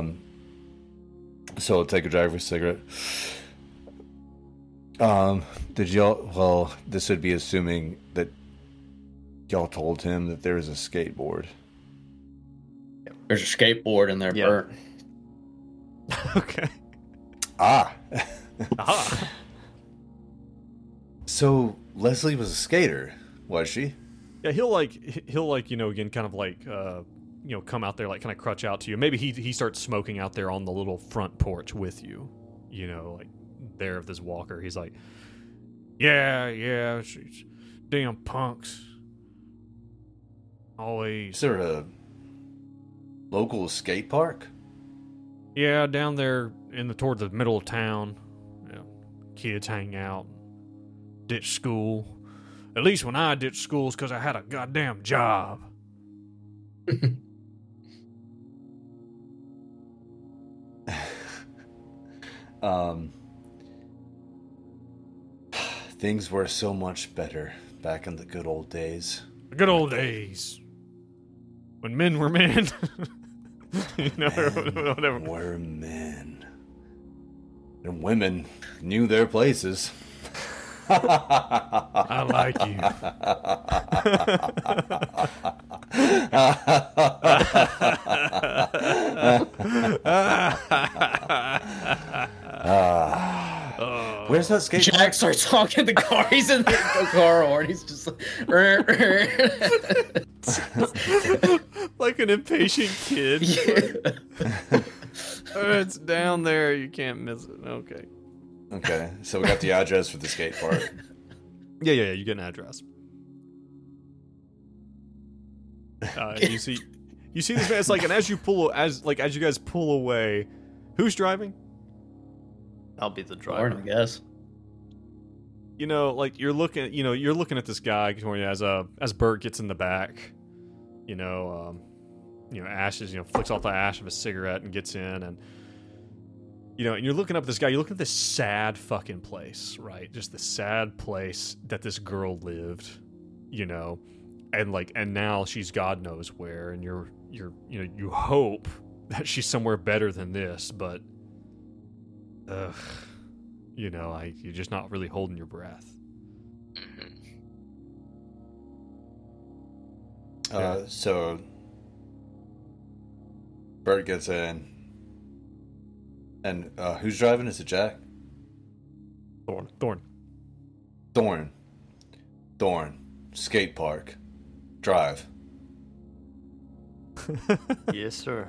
So I'll take a drag for a cigarette. Did y'all? Well, this would be assuming that y'all told him that there is a skateboard. There's a skateboard in there, Yeah. Bert. Okay. Ah. Ah. So Leslie was a skater, was she? Yeah, he'll again kind of like come out there, like kind of crutch out to you. Maybe he starts smoking out there on the little front porch with you. Like there of this walker. He's like, yeah, she's damn punks. Always. Is there a local skate park? Yeah, down there toward the middle of town. Kids hang out, ditch school. At least when I ditched school, it's because I had a goddamn job. Things were so much better back in the good old days. The good old days. When men were men. Whatever. Were men. And women knew their places. I like you. Where's that skate park? Jack starts talking to the car. He's in the car horn. He's just like, Like an impatient kid. yeah. It's down there. You can't miss it. Okay. Okay, so we got the address for the skate park. Yeah. You get an address. You see this man. It's like, and as you guys pull away, who's driving? I'll be the Lauren, I driver. guess. You know, like you're looking at this guy as Bert gets in the back. Ashes, flicks off the ash of a cigarette and gets in, and and you're looking up at this guy. You're looking at this sad fucking place, right? Just the sad place that this girl lived, and now she's God knows where, and you hope that she's somewhere better than this, but you're just not really holding your breath. So Bert gets in, and who's driving? Is it Jack? Thorn. Skate park. Drive. Yes, sir.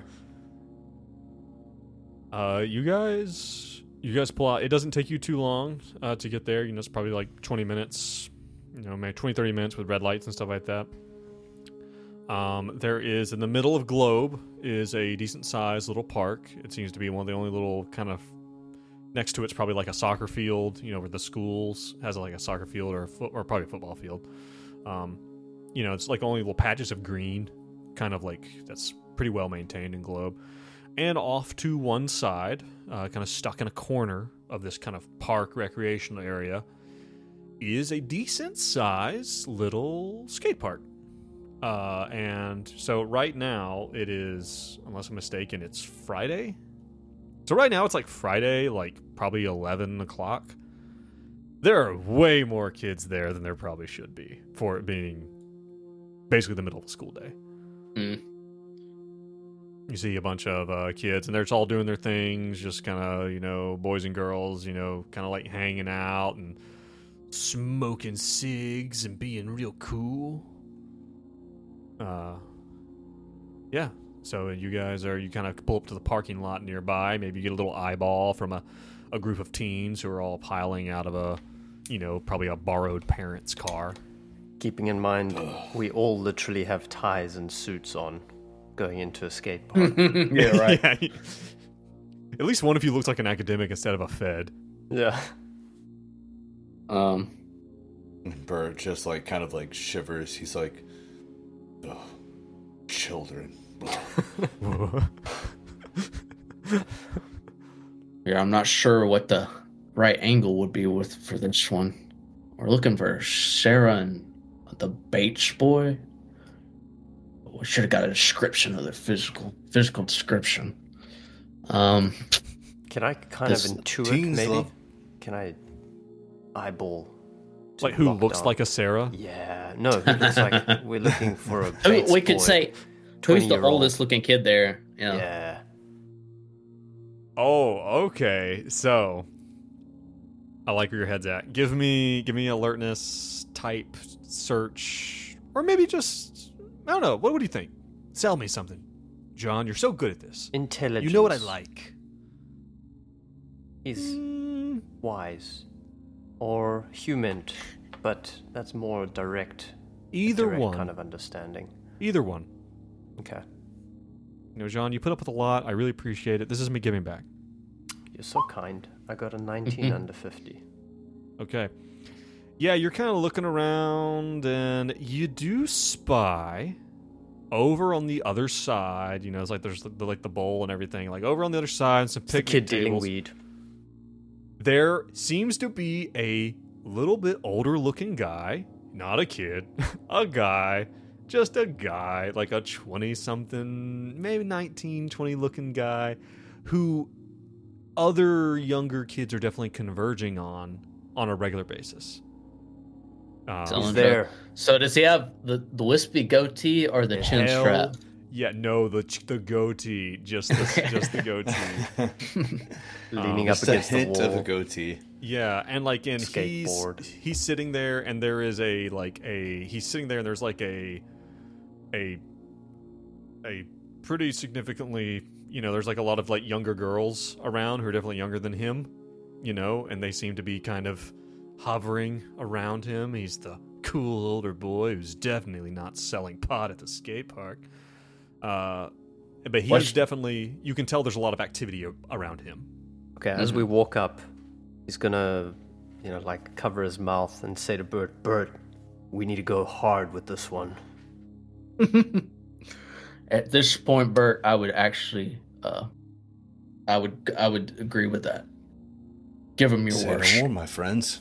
You guys pull out. It doesn't take you too long to get there. It's probably like 20 minutes, maybe 20, 30 minutes with red lights and stuff like that. There is, in the middle of Globe, is a decent-sized little park. It seems to be one of the only little kind of... Next to it's probably like a soccer field, where the schools has like a soccer field or probably a football field. It's like only little patches of green, kind of like that's pretty well maintained in Globe. And off to one side, kind of stuck in a corner of this kind of park recreational area, is a decent-sized little skate park. And so right now it is, unless I'm mistaken, it's Friday. So right now it's like Friday, like probably 11 o'clock. There are way more kids there than there probably should be for it being basically the middle of the school day. Mm. You see a bunch of kids, and they're just all doing their things, just kind of, boys and girls, kind of like hanging out and smoking cigs and being real cool. Yeah. So you kind of pull up to the parking lot nearby. Maybe you get a little eyeball from a group of teens who are all piling out of a, probably a borrowed parent's car. Keeping in mind, we all literally have ties and suits on going into a skate park. Yeah, right. Yeah. At least one of you looks like an academic instead of a Fed. Yeah. Bert just like kind of like shivers. He's like, oh, children. Yeah, I'm not sure what the right angle would be for this one. We're looking for Sarah and the Bates boy. We should have got a description of their physical description. Can I kind of Does intuit, teens maybe? love- Can I eyeball? to Like who lock looks down? like a Sarah? Yeah, no, who looks like we're looking for a Bates We could boy. say who's the 20-year-old. oldest looking kid there. Yeah. Yeah. Oh, okay. So I like where your head's at. Give me alertness, type, search, or maybe just I don't know. What do you think? Sell me something, John. You're so good at this. Intelligence. You know what I like. Is wise or human, but that's more direct. Either direct one. kind of understanding. Either one. Okay. John, you put up with a lot. I really appreciate it. This is me giving back. You're so kind. I got a 19 under 50. Okay. Yeah, you're kind of looking around, and you do spy over on the other side. It's like there's the bowl and everything. Like over on the other side, some It's the picnic kid dealing tables. weed. There seems to be a little bit older looking guy, not a kid, a guy, just a guy, like a 20-something, maybe 19, 20 looking guy, who other younger kids are definitely converging on a regular basis. Selling there. drugs. So does he have the wispy goatee or the chin Hell strap? Yeah, no, the goatee, just the goatee. Leaning up Just a against the hint wall. of a goatee. Yeah, and like Skateboard. he's sitting there, and there is he's sitting there, and there's like a pretty significantly, there's like a lot of like younger girls around who are definitely younger than him, and they seem to be kind of hovering around him. He's the cool older boy who's definitely not selling pot at the skate park. But he's definitely, you can tell there's a lot of activity around him. Okay, as we walk up, He's gonna, like cover his mouth and say to Bert, Bert, we need to go hard with this one. At this point, Bert, I would actually, I would agree with that. Give him your Say word. no more, my friends.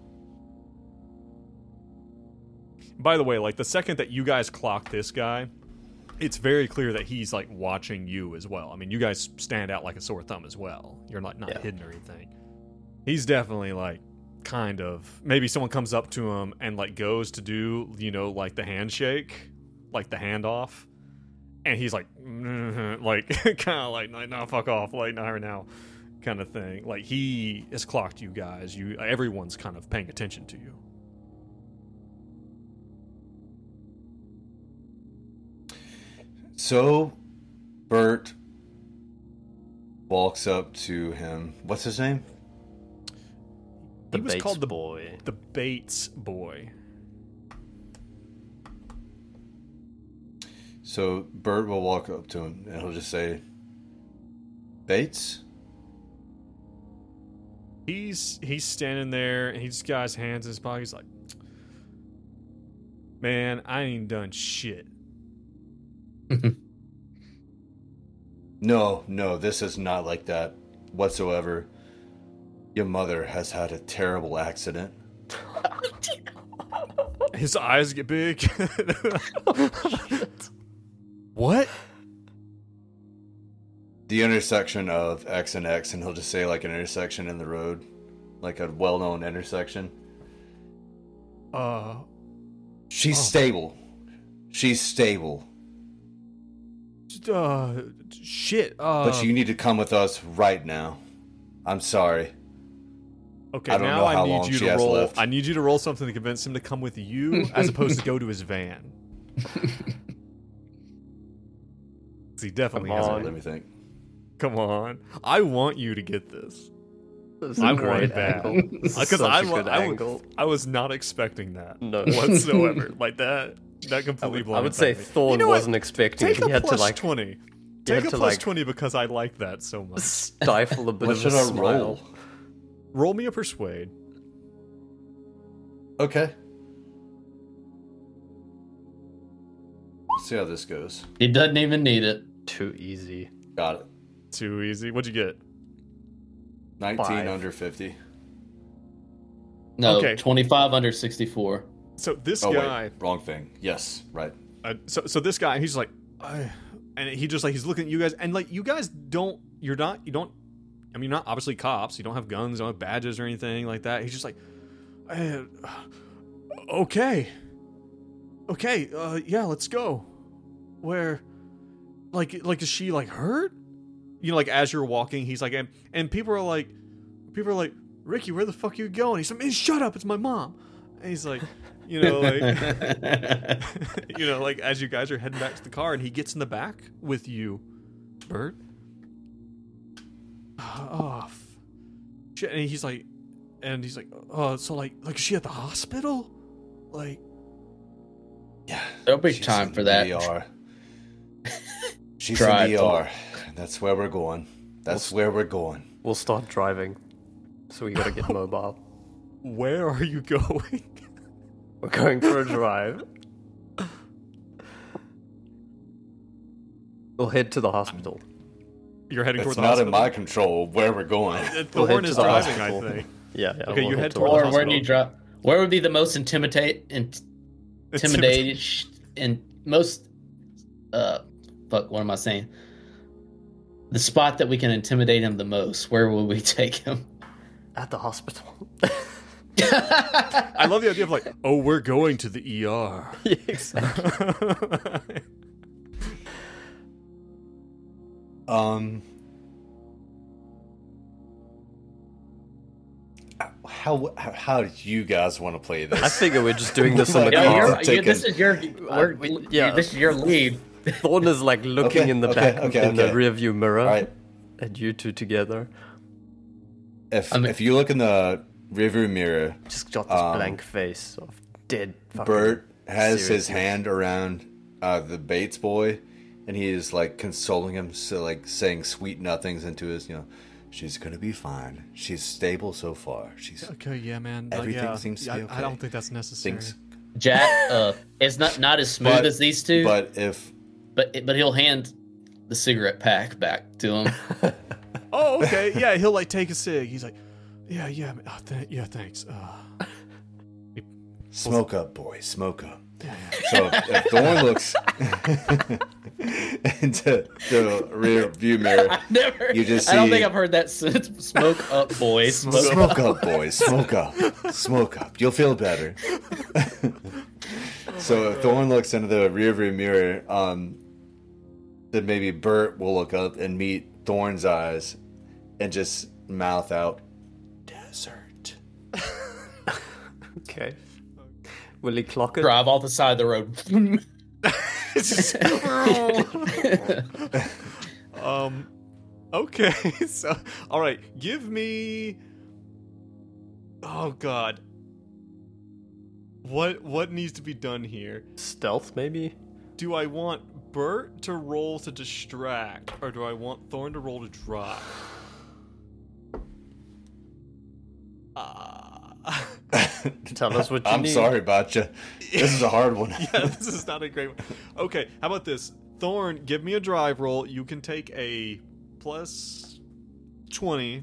By the way, like the second that you guys clock this guy, it's very clear that he's like watching you as well. I mean, you guys stand out like a sore thumb as well. You're not hidden or anything. He's definitely like kind of, maybe someone comes up to him and like goes to do, like the handshake, like the handoff, and he's like, like kind of like, no, fuck off, like not right now, kind of thing. Like he has clocked you guys. Everyone's kind of paying attention to you. So, Bert walks up to him. What's his name? He was Bates called boy. the Bates boy. So Bert will walk up to him and he'll just say, Bates? He's standing there and he's got his hands in his pocket. He's like, man, I ain't done shit. No, this is not like that whatsoever. Your mother has had a terrible accident. His eyes get big. What? The intersection of X and X, and he'll just say like an intersection in the road, like a well-known intersection. She's stable. She's stable. Shit. But you need to come with us right now. I'm sorry. Okay, I don't now know how I need long you she to has roll. left. I need you to roll something to convince him to come with you, as opposed to go to his van. He definitely Come has. on. Let me think. Come on, I want you to get this. This is a I want great it bad angle. This is because such a good angle. I was not expecting that No. whatsoever. Like that completely. I would say blindsided me. Thorn You know what? wasn't expecting Take it. He a had to plus like 20. had Take a to, plus like- 20 because I like that so much. stifle a bit What of should a I smile. roll? Roll me a persuade. Okay. Let's see how this goes. He doesn't even need it. Too easy. Got it. Too easy. What'd you get? 19 5. under 50. No, Okay. 25 under 64. So this Oh, guy. wait. Wrong thing. Yes, right. So this guy, he's like, and he just like he's looking at you guys, and like you guys don't. You're not. You don't. I mean, you're not obviously cops. You don't have guns. You don't have badges or anything like that. He's just like, okay, yeah, let's go. Where, like, is she like hurt? Like as you're walking, he's like, and people are like, Ricky, where the fuck are you going? He's like, man, shut up, it's my mom. And he's like, like, like as you guys are heading back to the car, and he gets in the back with you, Bert. Oh, shit. And he's like, oh, so like, is she at the hospital? Like, Yeah. There'll be she's time in for the that. ER. She's Try in it, the ER. That's where we're going. That's where we're going. We'll start driving. So we gotta get mobile. where are you going? We're going for a drive. We'll head to the hospital. You're heading It's toward the not hospital. in my control where we're going. We'll Thorn head is to the driving, hospital. I think. Yeah. Okay, you we'll head to toward the the Or where hospital. do you drop? Where would be the most intimidated and most fuck, what am I saying? The spot that we can intimidate him the most, where will we take him? At the hospital. I love the idea of like, oh, we're going to the ER. Yeah, exactly. How do you guys want to play this? I figure we're just doing this in the Yeah, car. This is your this is your lead. Thorn is like looking Okay, in the okay, back okay, in the okay. rearview mirror All right. at you two together. If you look in the rearview mirror, Just got this blank face of dead fucking Bert has his seriousness. hand around the Bates boy, and he is like consoling him, so like saying sweet nothings into his, She's gonna be fine. She's stable so far. She's Okay, yeah, man. Everything seems to be okay. I don't think that's necessary. things, Jack, it's not as smooth as these two, but if but he'll hand the cigarette pack back to him. Oh, okay. Yeah, he'll like take a cig. He's like, yeah, man. Oh, yeah, thanks. smoke up, boy, smoke up. So if Thorn looks into the rear view mirror, you just see. I don't think I've heard that since. Smoke up, boys. Smoke up, boys. Smoke up. Smoke up. You'll feel better. So if Thorn looks into the rear view mirror, then maybe Bert will look up and meet Thorn's eyes and just mouth out, desert. Okay. Will he clock it? Drive off the side of the road. Okay. So, all right. Give me. Oh God. What needs to be done here? Stealth, maybe? Do I want Bert to roll to distract, or do I want Thorn to roll to drive? Tell us what you I'm need. sorry about you. This is a hard one. Yeah, this is not a great one. Okay, how about this? Thorn, give me a drive roll. You can take a plus 20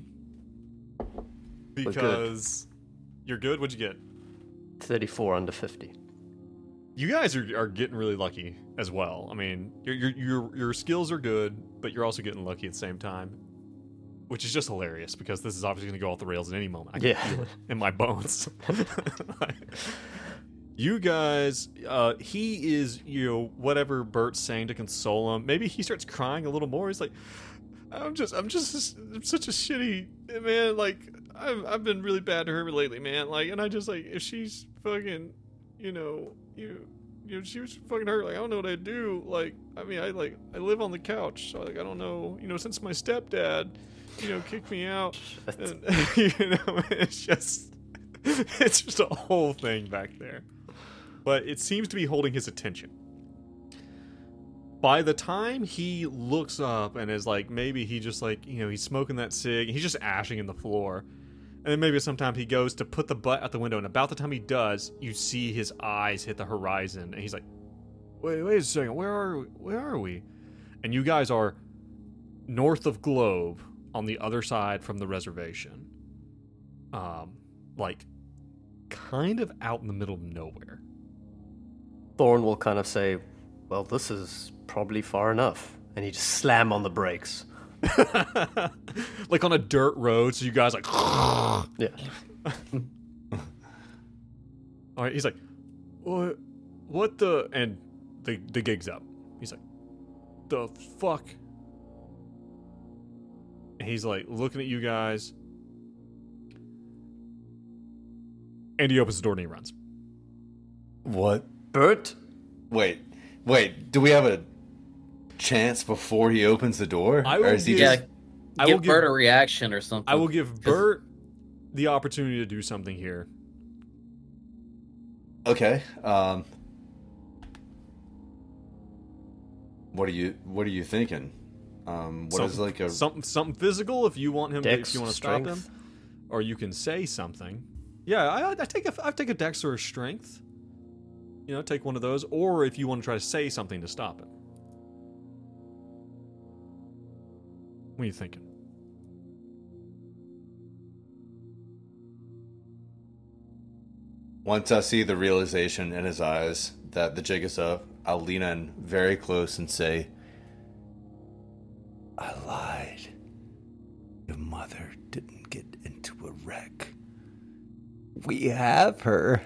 because you're good. What'd you get? 34 under 50. You guys are getting really lucky as well. I mean, your skills are good, but you're also getting lucky at the same time, which is just hilarious because this is obviously going to go off the rails at any moment. I can feel it in my bones. You guys, he is, whatever Bert's saying to console him. Maybe he starts crying a little more. He's like, I'm such a shitty man. Like, I've been really bad to her lately, man. Like, and I just like, if she's fucking, she was fucking hurt. Like, I don't know what I'd do. Like, I mean, I live on the couch, so like, I don't know. Since my stepdad, kicked me out, and, it's just a whole thing back there. But it seems to be holding his attention. By the time he looks up and is like, maybe he just like, he's smoking that cig, he's just ashing in the floor. And then maybe sometime he goes to put the butt out the window, and about the time he does, you see his eyes hit the horizon, and he's like, wait a second, where are we? And you guys are north of Globe on the other side from the reservation. Like, kind of out in the middle of nowhere. Thorn will kind of say, well, this is probably far enough. And he just slam on the brakes. Like on a dirt road, so you guys like... Yeah. All right, he's like, what the... And the gig's up. He's like, the fuck? And he's like looking at you guys. And he opens the door and he runs. What? Bert? Wait. Do we have a chance before he opens the door? I will or is he give- just... Give Bert a reaction or something. I will give Bert the opportunity to do something here. Okay. What are you thinking? What is like a something physical if you want him Dex, if you want to stop strength? him, or you can say something. Yeah, I take a Dex or a strength. Take one of those, or if you want to try to say something to stop him. What are you thinking? Once I see the realization in his eyes that the jig is up, I'll lean in very close and say, I lied. Your mother didn't get into a wreck. We have her.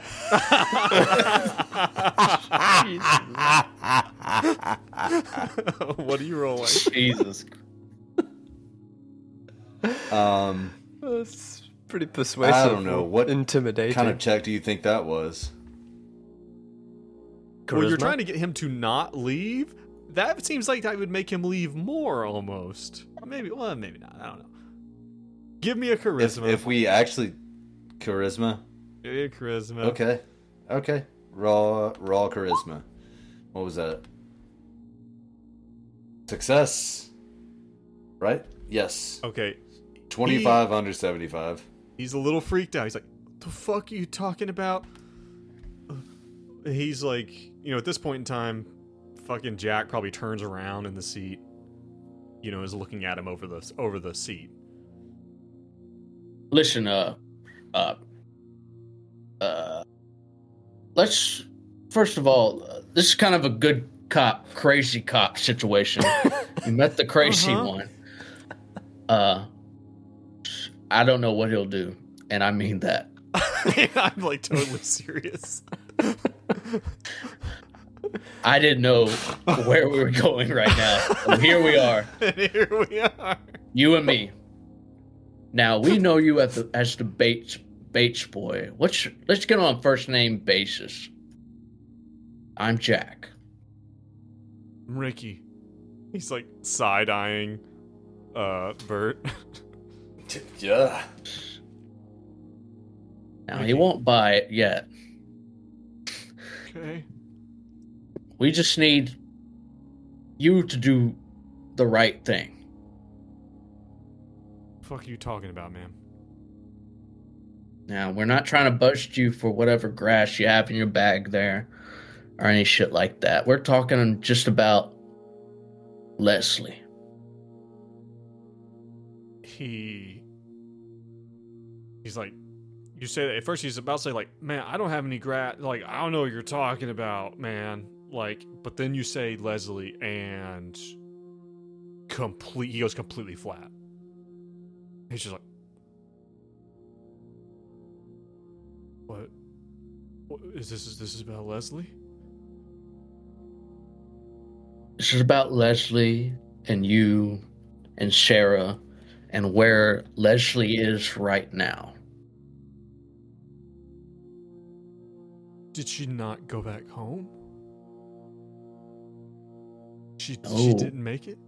What are you rolling? Jesus. That's pretty persuasive. I don't know. What intimidating kind of check do you think that was? Well, you're Charisma? trying to get him to not leave. That seems like that would make him leave more, almost. Maybe not. I don't know. Give me a charisma. If we actually charisma. Yeah, charisma. Okay. Raw charisma. What was that? Success. Right? Yes. Okay. 25 under 75. He's a little freaked out. He's like, "The fuck are you talking about?" He's like, at this point in time, fucking Jack probably turns around in the seat, is looking at him over the seat. Listen, let's first of all, this is kind of a good cop, crazy cop situation. You met the crazy one. I don't know what he'll do, and I mean that. I'm like totally serious. I didn't know where we were going right now. And here we are. And here we are. You and me. Now we know you as the Bates boy. Let's get on first name basis. I'm Jack. I'm Ricky. He's like side-eyeing Bert. Yeah. Now he won't buy it yet. Okay. We just need you to do the right thing. Fuck are you talking about, man? Now, we're not trying to bust you for whatever grass you have in your bag there or any shit like that. We're talking just about Leslie. He's like, you say that at first he's about to say like, "Man, I don't have any grass, like I don't know what you're talking about, man." Like, but then you say Leslie and he goes completely flat. He's just like, what is this? Is this about Leslie? This is about Leslie and you and Sarah and where Leslie is right now. Did she not go back home? She No. didn't make it?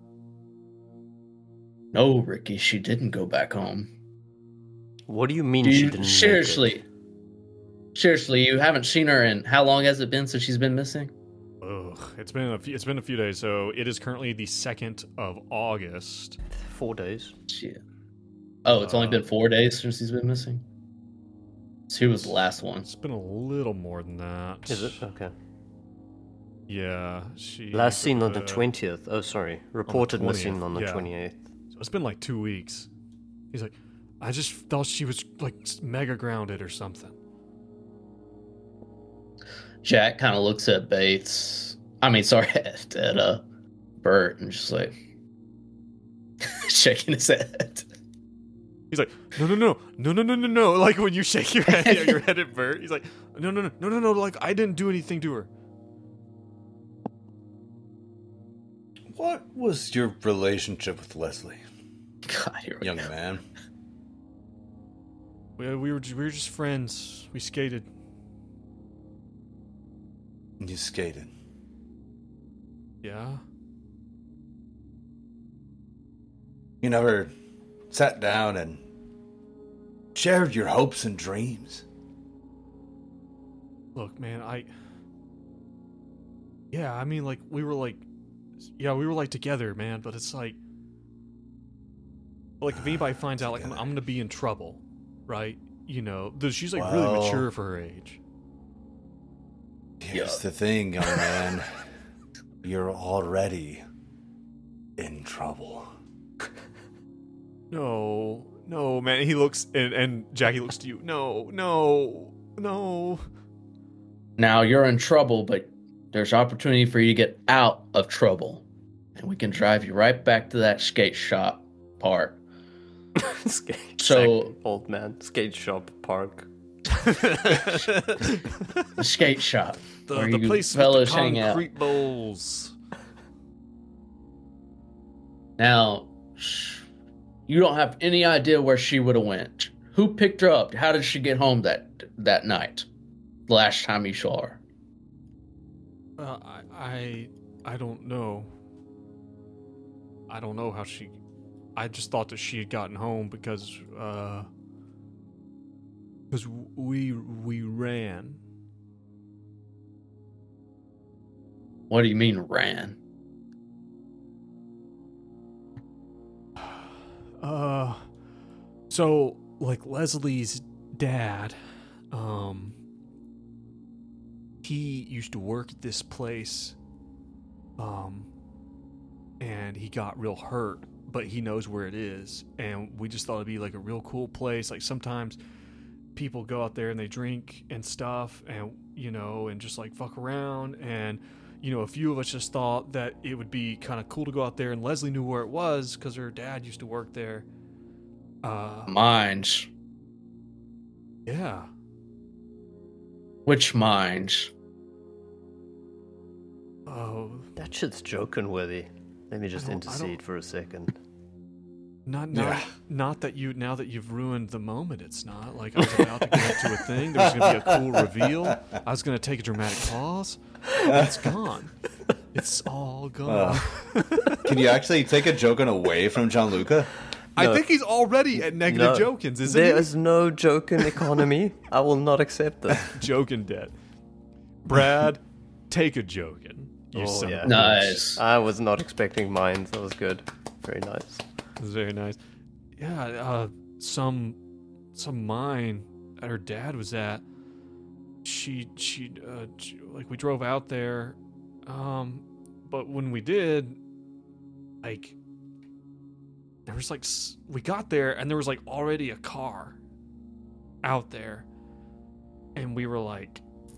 No, Ricky, she didn't go back home. What do you mean she didn't make it? Seriously, you haven't seen her in how long has it been since she's been missing? Ugh, it's been a few days. So it is currently the 2nd of August. 4 days. Shit. Oh, it's only been 4 days since he's been missing? So he was the last one. It's been a little more than that. Is it? Okay. Yeah, she Last seen on the 20th. Oh, sorry. Reported missing 20th, on the yeah. 28th. So it's been like 2 weeks. He's like, I just thought she was like mega grounded or something. Jack kind of looks at Bates. At Bert and just like shaking his head. He's like, no. Like when you shake your head at Bert, he's like, no. Like I didn't do anything to her. What was your relationship with Leslie, God, here we young go. man? We were just friends. We skated. You skated. Yeah. You never sat down and shared your hopes and dreams. Look, man, like we were like together, man, but it's like if anybody finds out, like I'm gonna be in trouble, right? She's like really Well, mature for her age. Here's the thing, young man. You're already in trouble. No, man. He looks and Jackie looks to you. No. Now you're in trouble, but there's opportunity for you to get out of trouble. And we can drive you right back to that skate shop part. Old man. Skate shop park. The skate shop. where the you place fellas with the hang out. concrete bowls. Now, you don't have any idea where she would have went. Who picked her up? How did she get home that night? The last time you saw her. I don't know. I don't know how she. I just thought that she had gotten home because we ran. What do you mean ran? So, like, Leslie's dad, he used to work at this place, and he got real hurt, but he knows where it is, and we just thought it'd be, like, a real cool place. Like, sometimes people go out there and they drink and stuff, and, you know, and just, like, fuck around, and, you know, a few of us just thought that it would be kind of cool to go out there, and Leslie knew where it was, because her dad used to work there. Mines. Yeah. Which mines? Oh, That shit's joking worthy. Let me just I don't- intercede for a second. not that you, now that you've ruined the moment, it's not. Like, I was about to get to a thing, there was going to be a cool reveal, I was going to take a dramatic pause, and it's gone. It's all gone. Can you actually take a joking away from Gianluca? I No. think he's already at negative No. jokins, isn't There is no joking economy. I will not accept that. he? Joking debt. Brad, take a joking. You Oh, son yeah. of a bitch. Nice. I was not expecting mines. That was good. Very nice. It was very nice. Yeah, some mine that her dad was at. She like, we drove out there, but when we did, like, there was like, we got there and there was like already a car out there, and we were like,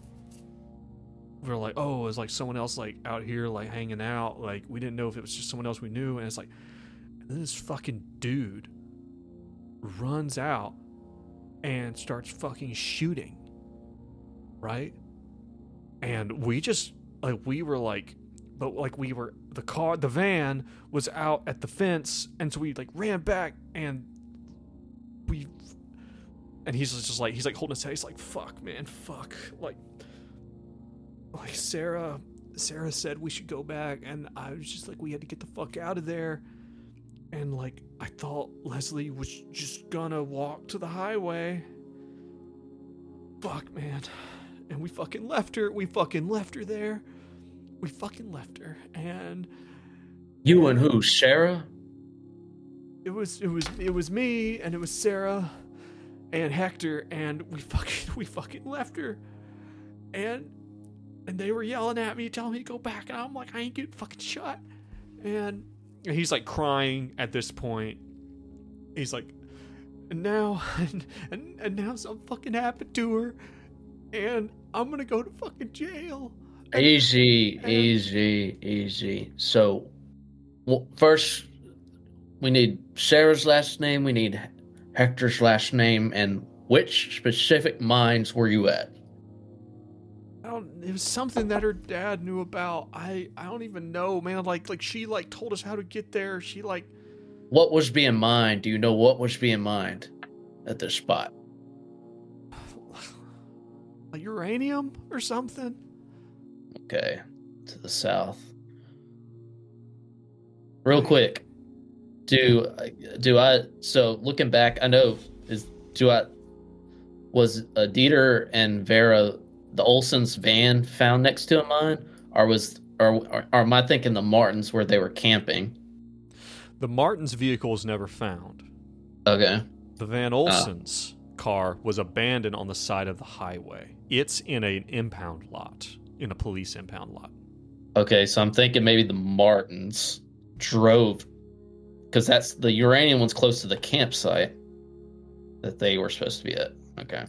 oh, it was like someone else like out here like hanging out. Like, we didn't know if it was just someone else we knew, and it's like, and then this fucking dude runs out and starts fucking shooting, right? And we just, like, we were like, but like, we were, the van was out at the fence, and so we like ran back, and he's just like, he's like holding his head, he's like, fuck, man, fuck, like Sarah said we should go back, and I was just like, we had to get the fuck out of there. And like, I thought Leslie was just gonna walk to the highway. Fuck, man. And we fucking left her. We fucking left her there. We fucking left her. And You and who? Sarah? it was me, and it was Sarah and Hector, and we fucking left her. And they were yelling at me, telling me to go back, and I'm like, I ain't getting fucking shot. And he's like crying at this point. He's like, and now something fucking happened to her, and I'm gonna go to fucking jail. Easy. So, first, we need Sarah's last name, we need Hector's last name, and which specific mines were you at? It was something that her dad knew about. I don't even know, man. Like she like told us how to get there. She like, What was being mined? Do you know what was being mined at this spot? like uranium or something. Okay, to the south. Real quick, do I? So looking back, I know was Dieter and Vera, the Olsen's van, found next to a mine, or am I thinking the Martins where they were camping? The Martin's vehicle was never found. Okay. The Van Olsen's car was abandoned on the side of the highway. It's in an impound lot, in a police impound lot. Okay, so I'm thinking maybe the Martins drove, because that's the uranium one's close to the campsite that they were supposed to be at. Okay.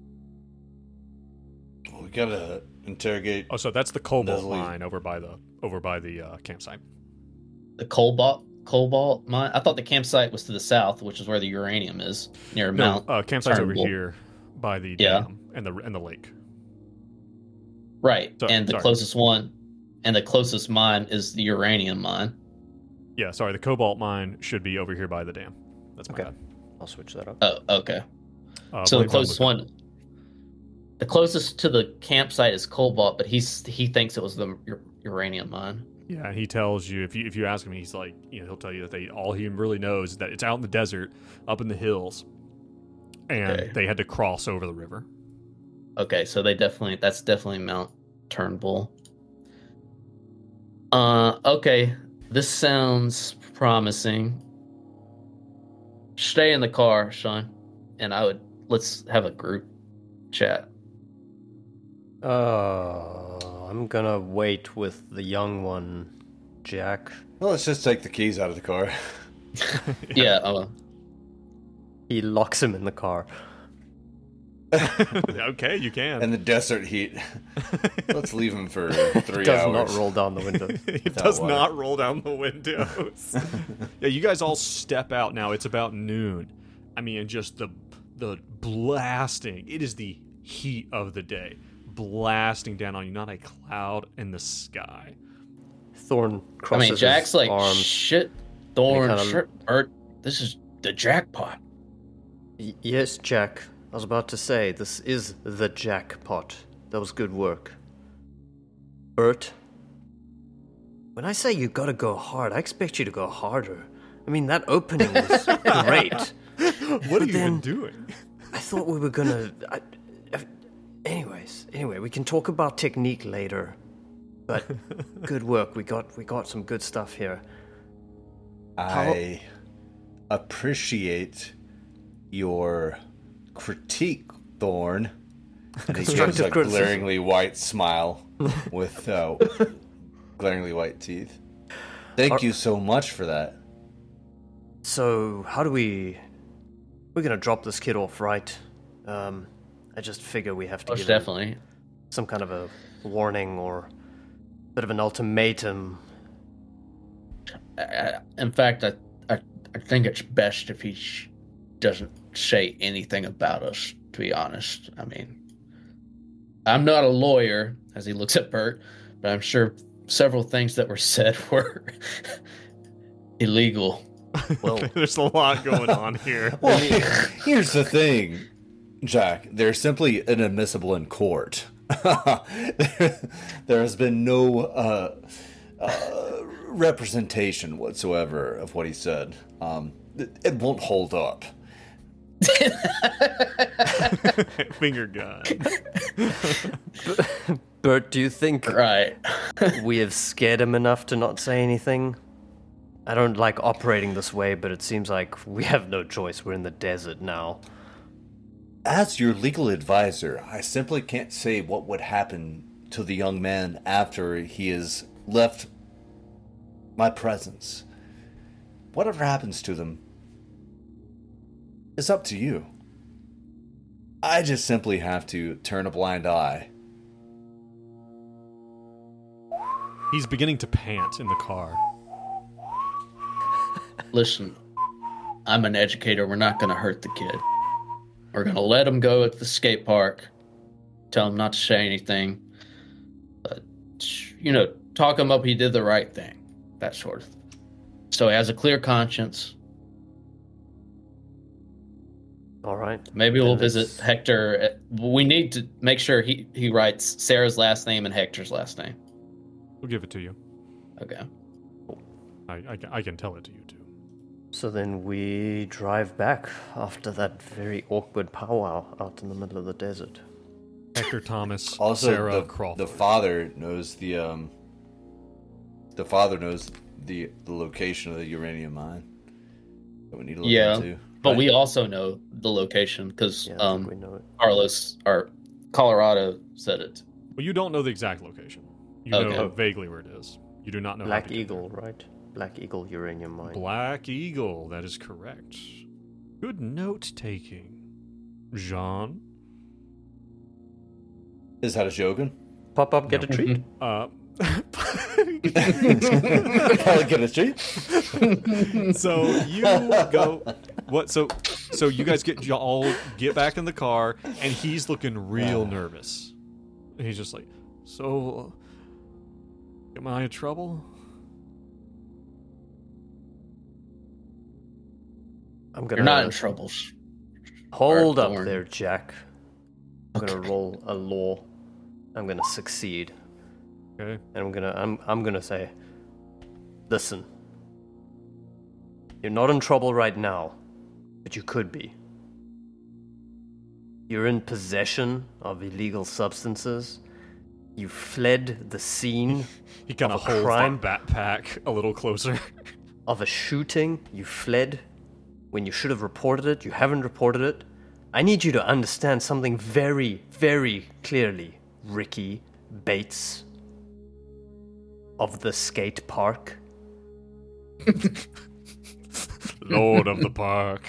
We gotta interrogate. Oh, so that's the cobalt Leslie. mine over by the campsite. The cobalt mine. I thought the campsite was to the south, which is where the uranium is, near No, Mount. campsite's over Turnbull. here by the Yeah. dam and the lake. Right, So- and the sorry. closest one, and the closest mine is the uranium mine. Yeah, sorry, the cobalt mine should be over here by the dam. That's my Okay. bad. I'll switch that up. Oh, okay. So the blame closest Gianluca. one, the closest to the campsite is cobalt, but he thinks it was the uranium mine. Yeah, he tells you, if you ask him, he's like, he'll tell you that all he really knows is that it's out in the desert, up in the hills, and Okay. they had to cross over the river. Okay, so that's definitely Mount Turnbull. Okay, this sounds promising. stay in the car, son, and let's have a group chat. I'm gonna wait with the young one, Jack. Well, let's just take the keys out of the car. Yeah. He locks him in the car. Okay, you can. And the desert heat. Let's leave him for 3 Does hours. not roll down the window. It does not roll down the windows. Yeah, you guys all step out now. It's about noon. I mean, just the blasting. It is the heat of the day, blasting down on you. Not a cloud in the sky. Thorn crosses his Jack's like, arms. shit, Thorn, kinda- shit, Bert, this is the jackpot. Yes, Jack. I was about to say, this is the jackpot. That was good work. Bert, when I say you gotta go hard, I expect you to go harder. I mean, that opening was great. What are you even doing? I thought we were gonna... Anyway, we can talk about technique later. But good work. We got some good stuff here. I appreciate your critique, Thorn. And he gives a Constructive criticism. glaringly white smile with glaringly white teeth. Thank you so much for that. So, how do we... We're gonna drop this kid off, right? I just figure we have to Most give him definitely. some kind of a warning or bit of an ultimatum. In fact, I think it's best if he doesn't say anything about us, to be honest. I mean, I'm not a lawyer, as he looks at Bert, but I'm sure several things that were said were illegal. Well, There's a lot going on here. Well, here's the thing, Jack. They're simply inadmissible in court. There has been no representation whatsoever of what he said. It won't hold up. Finger gun. Bert, do you think Right. we have scared him enough to not say anything? I don't like operating this way, but it seems like we have no choice. We're in the desert now. As your legal advisor, I simply can't say what would happen to the young man after he has left my presence. Whatever happens to them is up to you. I just simply have to turn a blind eye. He's beginning to pant in the car. Listen, I'm an educator. We're not going to hurt the kid. We're going to let him go at the skate park. Tell him not to say anything. But, talk him up. He did the right thing. That sort of thing. So he has a clear conscience. All right. Maybe we'll Then let's- visit Hector. We need to make sure he writes Sarah's last name and Hector's last name. We'll give it to you. Okay. I can tell it to you too. So then we drive back after that very awkward powwow out in the middle of the desert. Hector Thomas, Also, Sarah Crawford. the father knows the location of the uranium mine that we need to look Yeah. into. But we also know the location because Yeah, I think we know it. Carlos or Colorado said it. Well, you don't know the exact location. You Okay. know vaguely where it is. You do not know. how Black to get Eagle, right? Black Eagle uranium mine. there. Black Eagle. That is correct. Good note taking, Jean. Is that a Shogun? Pop up, get a treat. Probably get a treat. So you go. What? So you guys all get back in the car, and he's looking real nervous. And he's just like, "So, am I in trouble?" I'm gonna You're not in trouble. hold up Thorn. there, Jack. I'm gonna roll a law. I'm gonna succeed, Okay. and I'm gonna say, listen. You're not in trouble right now, but you could be. You're in possession of illegal substances. You fled the scene He kind of Of a holds crime? that backpack a little closer. of a shooting. You fled when you should have reported it, you haven't reported it. I need you to understand something very, very clearly, Ricky Bates of the skate park. Lord of the park.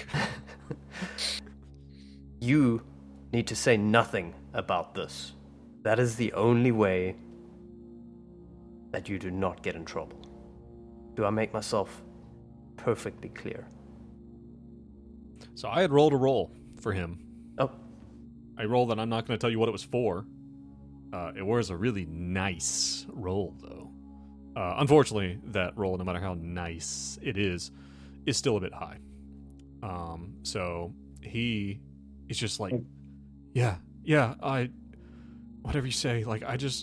You need to say nothing about this. That is the only way that you do not get in trouble. Do I make myself perfectly clear? So I had rolled a roll for him. Oh, I rolled that I'm not going to tell you what it was for. It was a really nice roll, though. Unfortunately, that roll, no matter how nice it is still a bit high. So he is just like, yeah, whatever you say. Like, I just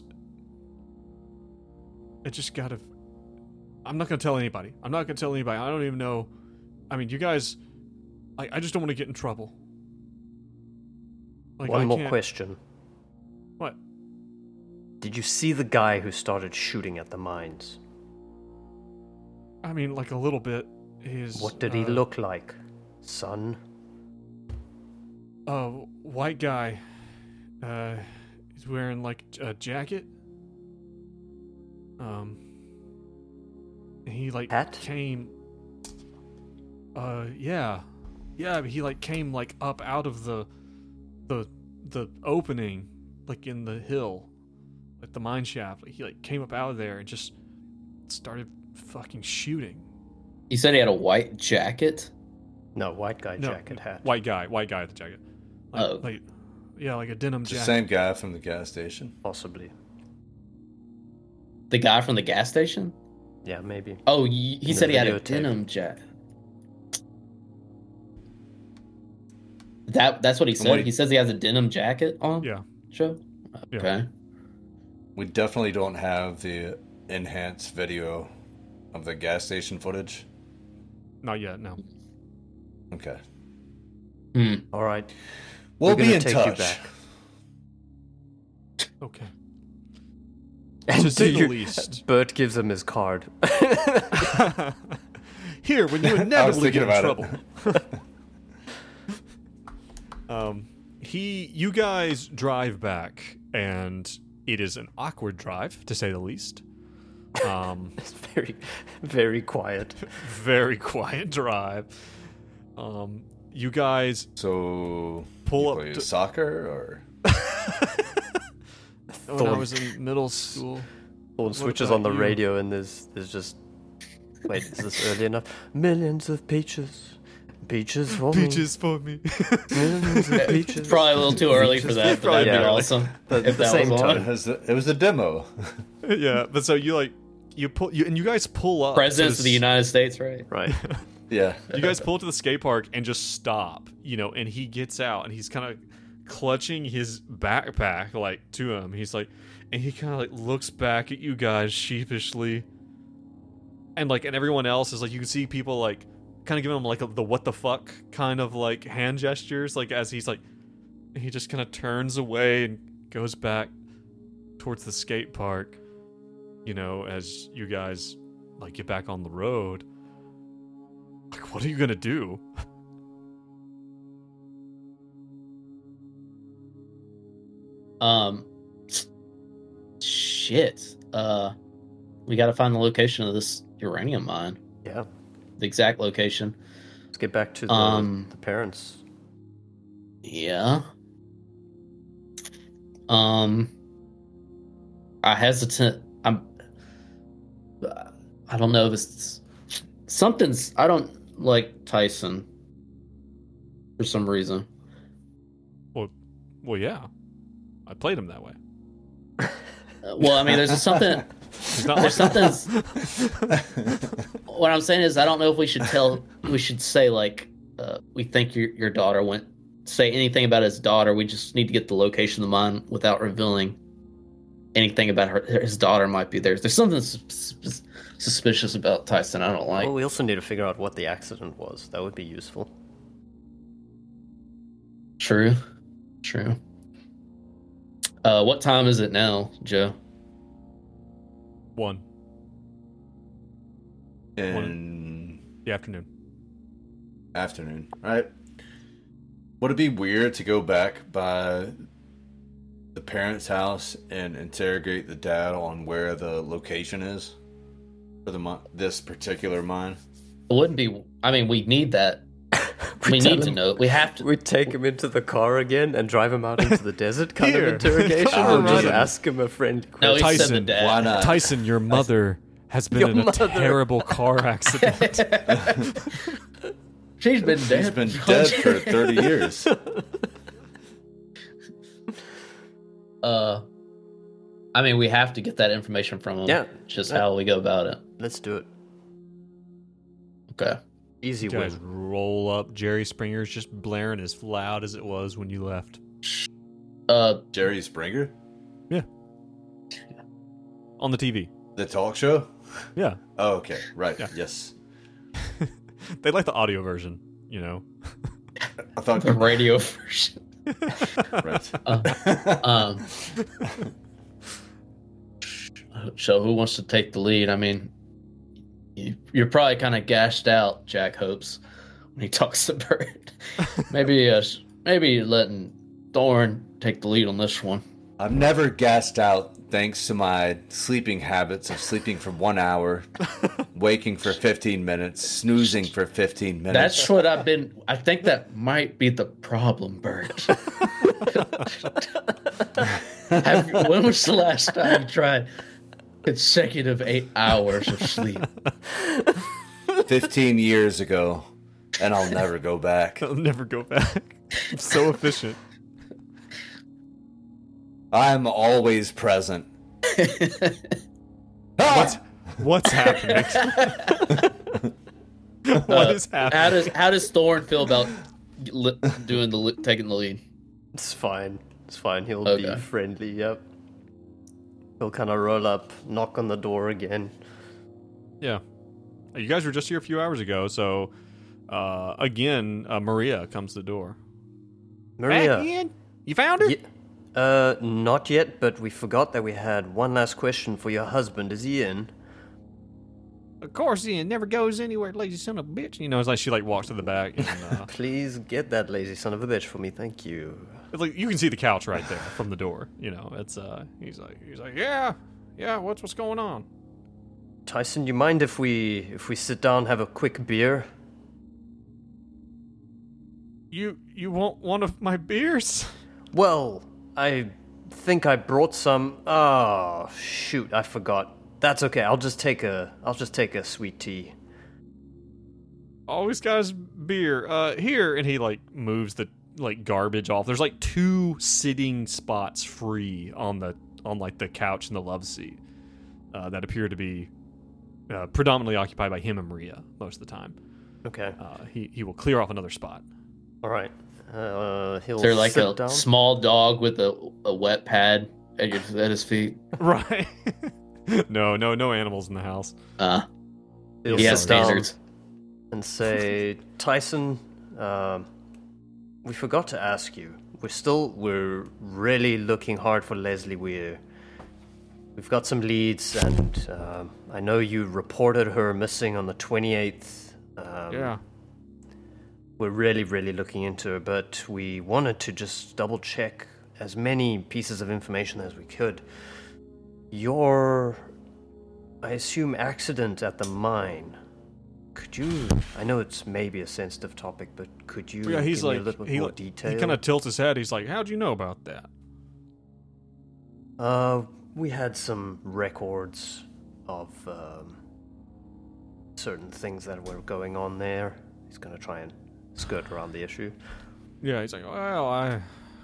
gotta. I'm not gonna tell anybody. I don't even know. I mean, you guys. I just don't want to get in trouble. Like, one more question. What? Did you see the guy who started shooting at the mines? I mean, like a little bit. What did he look like, son? White guy. He's wearing like a jacket. He like Hat? came. Yeah. He like came like up out of the opening, like in the hill, like the mine shaft. Like, he like came up out of there and just started fucking shooting. You said he had a white jacket? No, white guy, No, jacket, hat. White guy with the jacket. Like, Oh. like a denim It's the jacket. same guy from the gas station. Possibly. The guy from the gas station? Yeah, maybe. Oh, he the said he had a videotape. denim jacket. That's what he said? what He says he has a denim jacket on? Yeah. Show? Yeah. Okay. We definitely don't have the enhanced video of the gas station footage. Not yet. No. Okay. All right. We'll We're be gonna in take touch. you back. Okay. And To say the you- least. Bert gives him his card. Here, when you I was inevitably thinking get in about trouble. You guys drive back, and it is an awkward drive, to say the least. It's very, very quiet. Very quiet drive. You guys So, Pull you up play to- soccer or when I was in middle school. Someone switches about on the you? radio and there's just... Wait, is this early enough? Millions of peaches. Peaches for me. Peaches for me. Millions of peaches. It's probably a little too early for that, but Probably that'd be early. awesome. The if that same was tone. on. it was a demo. Yeah, but so you guys pull up. Presidents to of the United States, right? Right. Yeah. You guys pull up to the skate park and just stop, and he gets out and he's kind of clutching his backpack like to him. He's like, and he kind of like looks back at you guys sheepishly, and everyone else is like, you can see people like kind of giving him like the what the fuck kind of like hand gestures, like as he's like, he just kind of turns away and goes back towards the skate park, as you guys like get back on the road. Like, what are you gonna do? Shit. We got to find the location of this uranium mine. Yeah. The exact location. Let's get back to the parents. Yeah. I hesitant. I don't know if it's something's. I don't like Tyson for some reason. Well, yeah, I played him that way. Well, I mean, there's something. He's not There's like something. What I'm saying is, I don't know if we should say like, we think your daughter went. Say anything about his daughter. We just need to get the location of the mine without revealing anything about his daughter might be there. There's something suspicious about Tyson. I don't like. Well, we also need to figure out what the accident was. That would be useful. True. What time is it now, Joe? 1 In the afternoon. Afternoon. Right. Would it be weird to go back by the parents' house and interrogate the dad on where the location is for this particular mine? It wouldn't be. I mean, we need that. We need to know. We have to. We take him into the car again and drive him out into the desert kind Here. of interrogation, Come or just on. ask him a friendly No, question. he said the Tyson, dad. Why not? Tyson, your mother has been Your in a mother. terrible car accident. She's been dead. He's been dead for 30 years. I mean, we have to get that information from him. Yeah. It's just how we go about it. Let's do it. Okay. Easy You guys win. roll up. Jerry Springer's just blaring as loud as it was when you left. Jerry Springer? On the TV. The talk show? Yeah. Oh, okay. Right. Yeah. Yes. They like the audio version, you know. I thought. The radio version. Right. So who wants to take the lead? I mean, you're probably kind of gashed out, Jack hopes, when he talks to Bert. Maybe letting Thorn take the lead on this one. I'm never gassed out thanks to my sleeping habits of sleeping for 1 hour, waking for 15 minutes, snoozing for 15 minutes. That's what I've been. I think that might be the problem, Bert. When was the last time you tried consecutive 8 hours of sleep? 15 years ago, and I'll never go back. I'll never go back. I'm so efficient. I'm always present. Ah! What's happening? What is happening? How does Thorn feel about taking the lead? It's fine. It's fine. He'll Okay. be friendly. Yep. He'll kind of roll up, knock on the door again. Yeah. You guys were just here a few hours ago, so again, Maria comes to the door. Maria. Back in? You found her? Not yet, but we forgot that we had one last question for your husband. Is he in? Of course, he never goes anywhere, lazy son of a bitch. You know, it's like she walks to the back, and Please get that lazy son of a bitch for me. Thank you. it's like you can see the couch right there from the door. You know, it's he's like, yeah, what's going on? Tyson, you mind if we sit down, have a quick beer? You want one of my beers? Well, I think I brought some. Oh shoot, I forgot. That's okay. I'll just take a sweet tea. Always got his beer. Here, and he moves the garbage off. There's 2 sitting spots free on the couch and the love seat that appear to be predominantly occupied by him and Maria most of the time. Okay. He will clear off another spot. All right. He'll Is there like sit a down. small dog with a wet pad at his feet? Right. No animals in the house. He'll He has sit down standards. and say, Tyson, we forgot to ask you. We're really looking hard for Leslie Weir. We've got some leads, and I know you reported her missing on the 28th. Yeah. We're really, really looking into her, but we wanted to just double check as many pieces of information as we could. Your, I assume, accident at the mine. Could you? I know it's maybe a sensitive topic, but could you Yeah, he's give me a like little bit more detail? he kind of tilts his head. He's like, "How'd you know about that?" We had some records of certain things that were going on there. He's gonna try and skirt around the issue. Yeah, he's like, "Well, I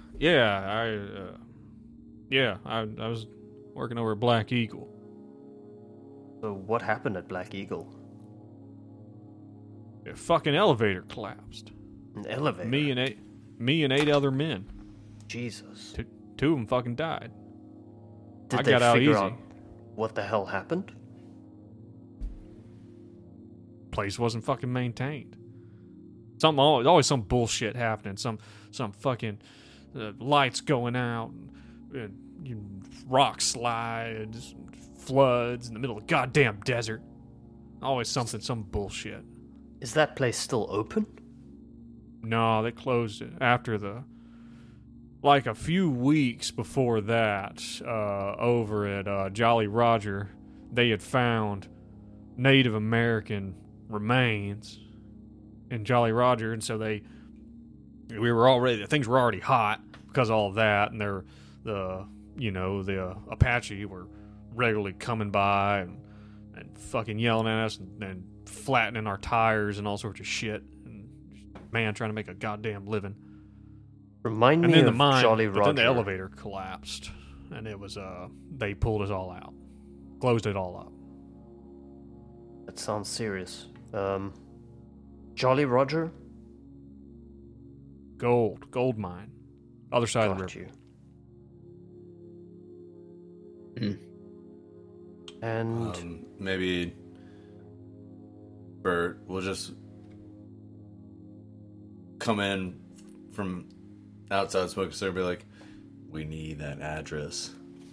was working over at Black Eagle. So what happened at Black Eagle? A fucking elevator collapsed. An elevator. Me and 8 other men. Jesus. Two of them fucking died. Did I they got out figure easy. out what the hell happened? Place wasn't fucking maintained. Always some bullshit happening. Some fucking lights going out, and rock slides, floods in the middle of the goddamn desert. Always some bullshit. Is that place still open? No, they closed it after like a few weeks before that, over at Jolly Roger, they had found Native American remains in Jolly Roger, and so things were already hot because of all of that, and the Apache were regularly coming by and fucking yelling at us and flattening our tires and all sorts of shit, and man trying to make a goddamn living. Remind And me then the of mine, Jolly but Roger. then the elevator collapsed, and it was they pulled us all out, closed it all up. That sounds serious. Jolly Roger? Gold mine, other side of the Got river. you. And Maybe Bert will just come in from outside smoking cigarette, be like, "We need that address."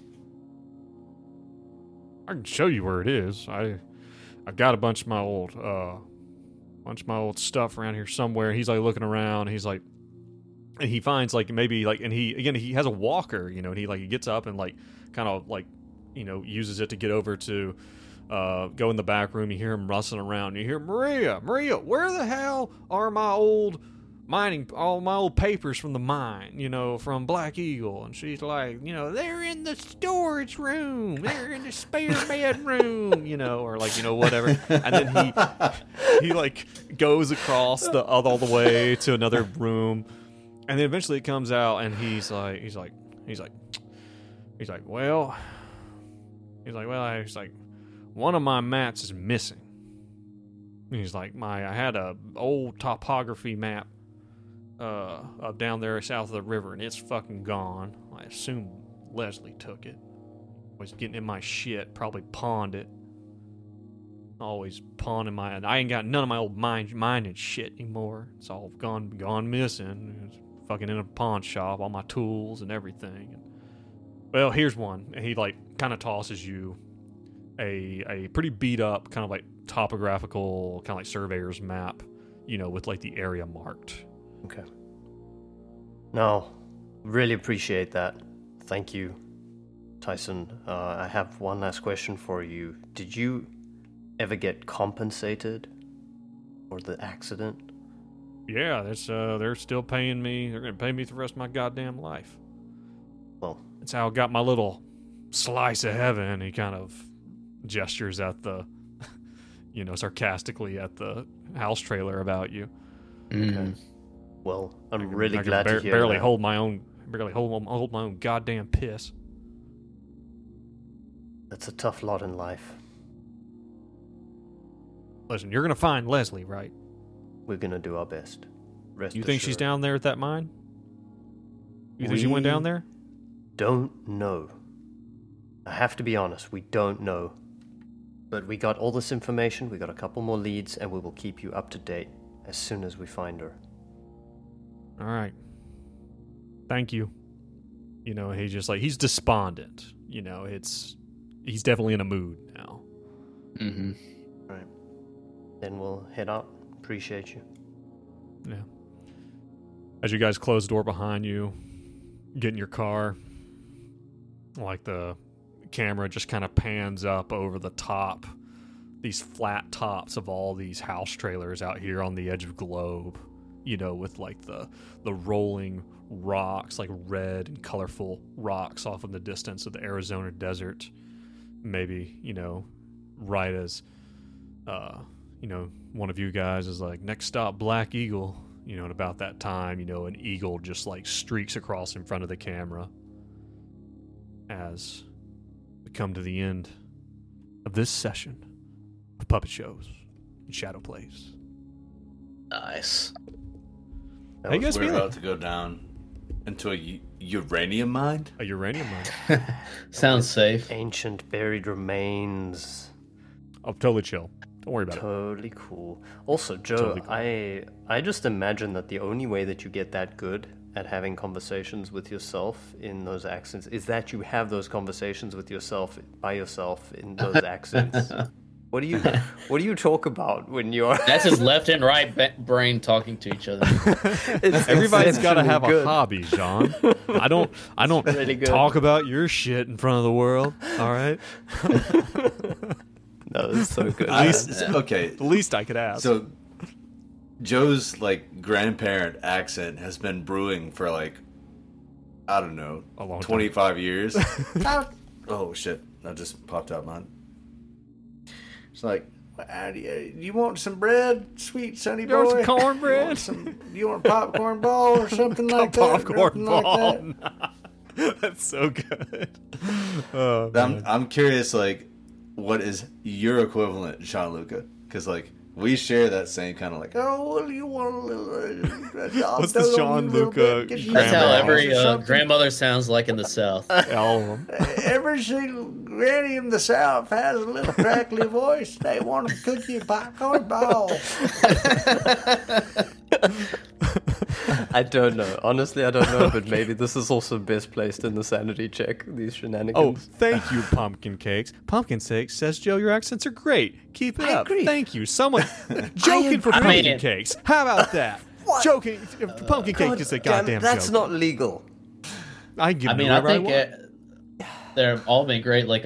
I can show you where it is. I've got a bunch of my old stuff around here somewhere. He's like looking around. He's like, and he finds like maybe like, and he has a walker, and he gets up and like kind of like, uses it to get over to go in the back room. You hear him rustling around. You hear Maria, where the hell are all my old papers from the mine, from Black Eagle? And she's like, they're in the storage room. They're in the spare bedroom, or like, whatever. And then he like goes across all the way to another room. And then eventually it comes out and he's like, one of my maps is missing. He's like, I had a old topography map of down there south of the river, and it's fucking gone. I assume Leslie took it. Was getting in my shit, probably pawned it. Always pawning I ain't got none of my old mining shit anymore. It's all gone missing. It's fucking in a pawn shop, all my tools and everything. Well, here's one. And he like kind of tosses you a pretty beat up kind of like topographical kind of like surveyor's map, with like the area marked. Okay. No, really appreciate that. Thank you, Tyson. I have one last question for you. Did you ever get compensated for the accident? Yeah, they're still paying me. They're gonna pay me for the rest of my goddamn life. Well, That's how I got my little slice of heaven. He kind of gestures at the, sarcastically at the house trailer about you. okay. Well, I'm I can- really I can glad to hear barely that. hold my own goddamn piss. That's a tough lot in life. Listen, you're gonna find Leslie, right? We're gonna do our best. Rest You think she's assured. down there at that mine? You think she went down there? Don't know. I have to be honest, we don't know. But we got all this information, we got a couple more leads, and we will keep you up to date as soon as we find her. All right. Thank you. He's just like, he's despondent. He's definitely in a mood now. Mm-hmm. Right. Then we'll head out. Appreciate you. Yeah. As you guys close the door behind you, get in your car, like the camera just kind of pans up over the top, these flat tops of all these house trailers out here on the edge of Globe, with like the rolling rocks, like red and colorful rocks off in the distance of the Arizona desert. Maybe, right as, one of you guys is like, next stop, Black Eagle. At about that time, an eagle just like streaks across in front of the camera as we come to the end of this session of Puppet Shows and Shadow Plays. Nice. How you guys We're feeling? about to go down into a uranium mine. A uranium mine. Sounds safe. Ancient buried remains. Oh, totally chill. Don't worry about it. Totally cool. Also, Joe, Totally cool. I just imagine that the only way that you get that good at having conversations with yourself in those accents is that you have those conversations with yourself by yourself in those accents. What do you talk about when you're? That's his left and right brain talking to each other. Everybody's got to have good. a hobby, John. I don't really good. talk about your shit in front of the world. All right. No, it's so good. Okay, The least I could ask. so Joe's like grandparent accent has been brewing for like, I don't know, A long time. 25 years. Oh shit, that just popped out mine. It's like, do you want some bread, sweet sonny boy? You want some cornbread? You want a popcorn ball or something like that? popcorn Nothing like ball. that? That's so good. Oh, man. I'm curious, like, what is your equivalent, Gianluca? Because like we share that same kind of like, oh, well, you want a little? What's the Gianluca That's how grandma? every grandmother sounds like in the South. All of them. Every single granny in the South has a little crackly voice. They want to cook you a popcorn ball. I don't know. Honestly, I don't know. But maybe this is also best placed in the sanity check. These Oh, shenanigans. thank you, Pumpkin Cakes. Pumpkin Cakes says, Joe, your accents are great. Keep it I up. agree. Thank you. Someone joking for I Pumpkin mean- Cakes. How about that? Joking. Pumpkin Cake is a Damn, goddamn that's joke. not legal. I give I mean, it I whatever think want. they're all been great. Like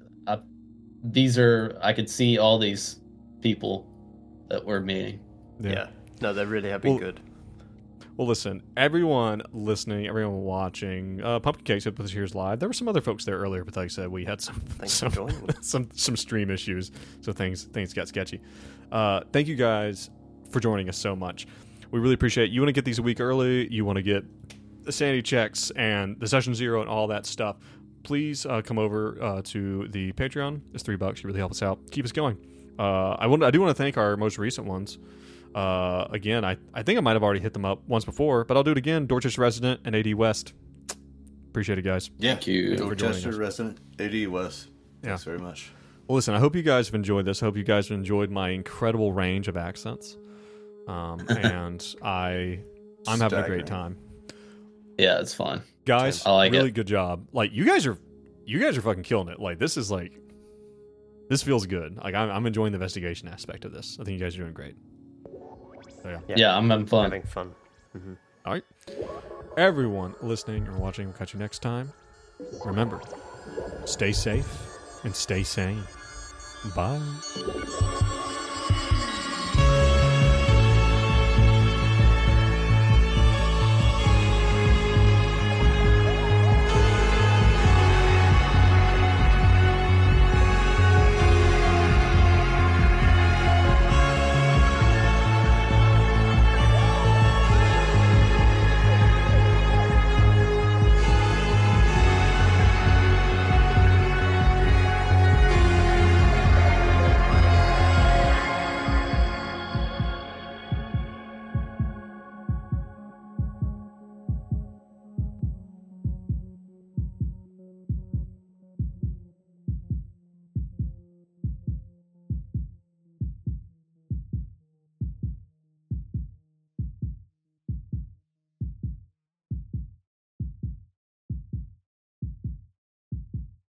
I could see all these people that we're meeting. Yeah. No, they really have been Well, good. Well, listen, everyone listening, everyone watching, Pumpkin Cakes with us here's live. There were some other folks there earlier, but like I said, we had Thanks for joining us. some stream issues, so things got sketchy. Thank you guys for joining us so much. We really appreciate it. You want to get these a week early, you want to get the sanity checks and the session zero and all that stuff, please come over to the Patreon. It's $3. You really help us out. Keep us going. I do want to thank our most recent ones. Again, I think I might have already hit them up once before, but I'll do it again. Dorchester Resident and AD West. Appreciate it, guys. Yeah, Thank you. Dorchester us. resident, AD West. Yeah. Thanks very much. Well, listen, I hope you guys have enjoyed this. I hope you guys have enjoyed my incredible range of accents. And I'm having a Staggering. great time. Yeah, it's fun. Guys, I like really it. good job. Like you guys are fucking killing it. Like this feels good. Like I'm enjoying the investigation aspect of this. I think you guys are doing great. So, yeah. Yeah, I'm having fun. Having fun. All right. Everyone listening or watching, we'll catch you next time. Remember, stay safe and stay sane. Bye.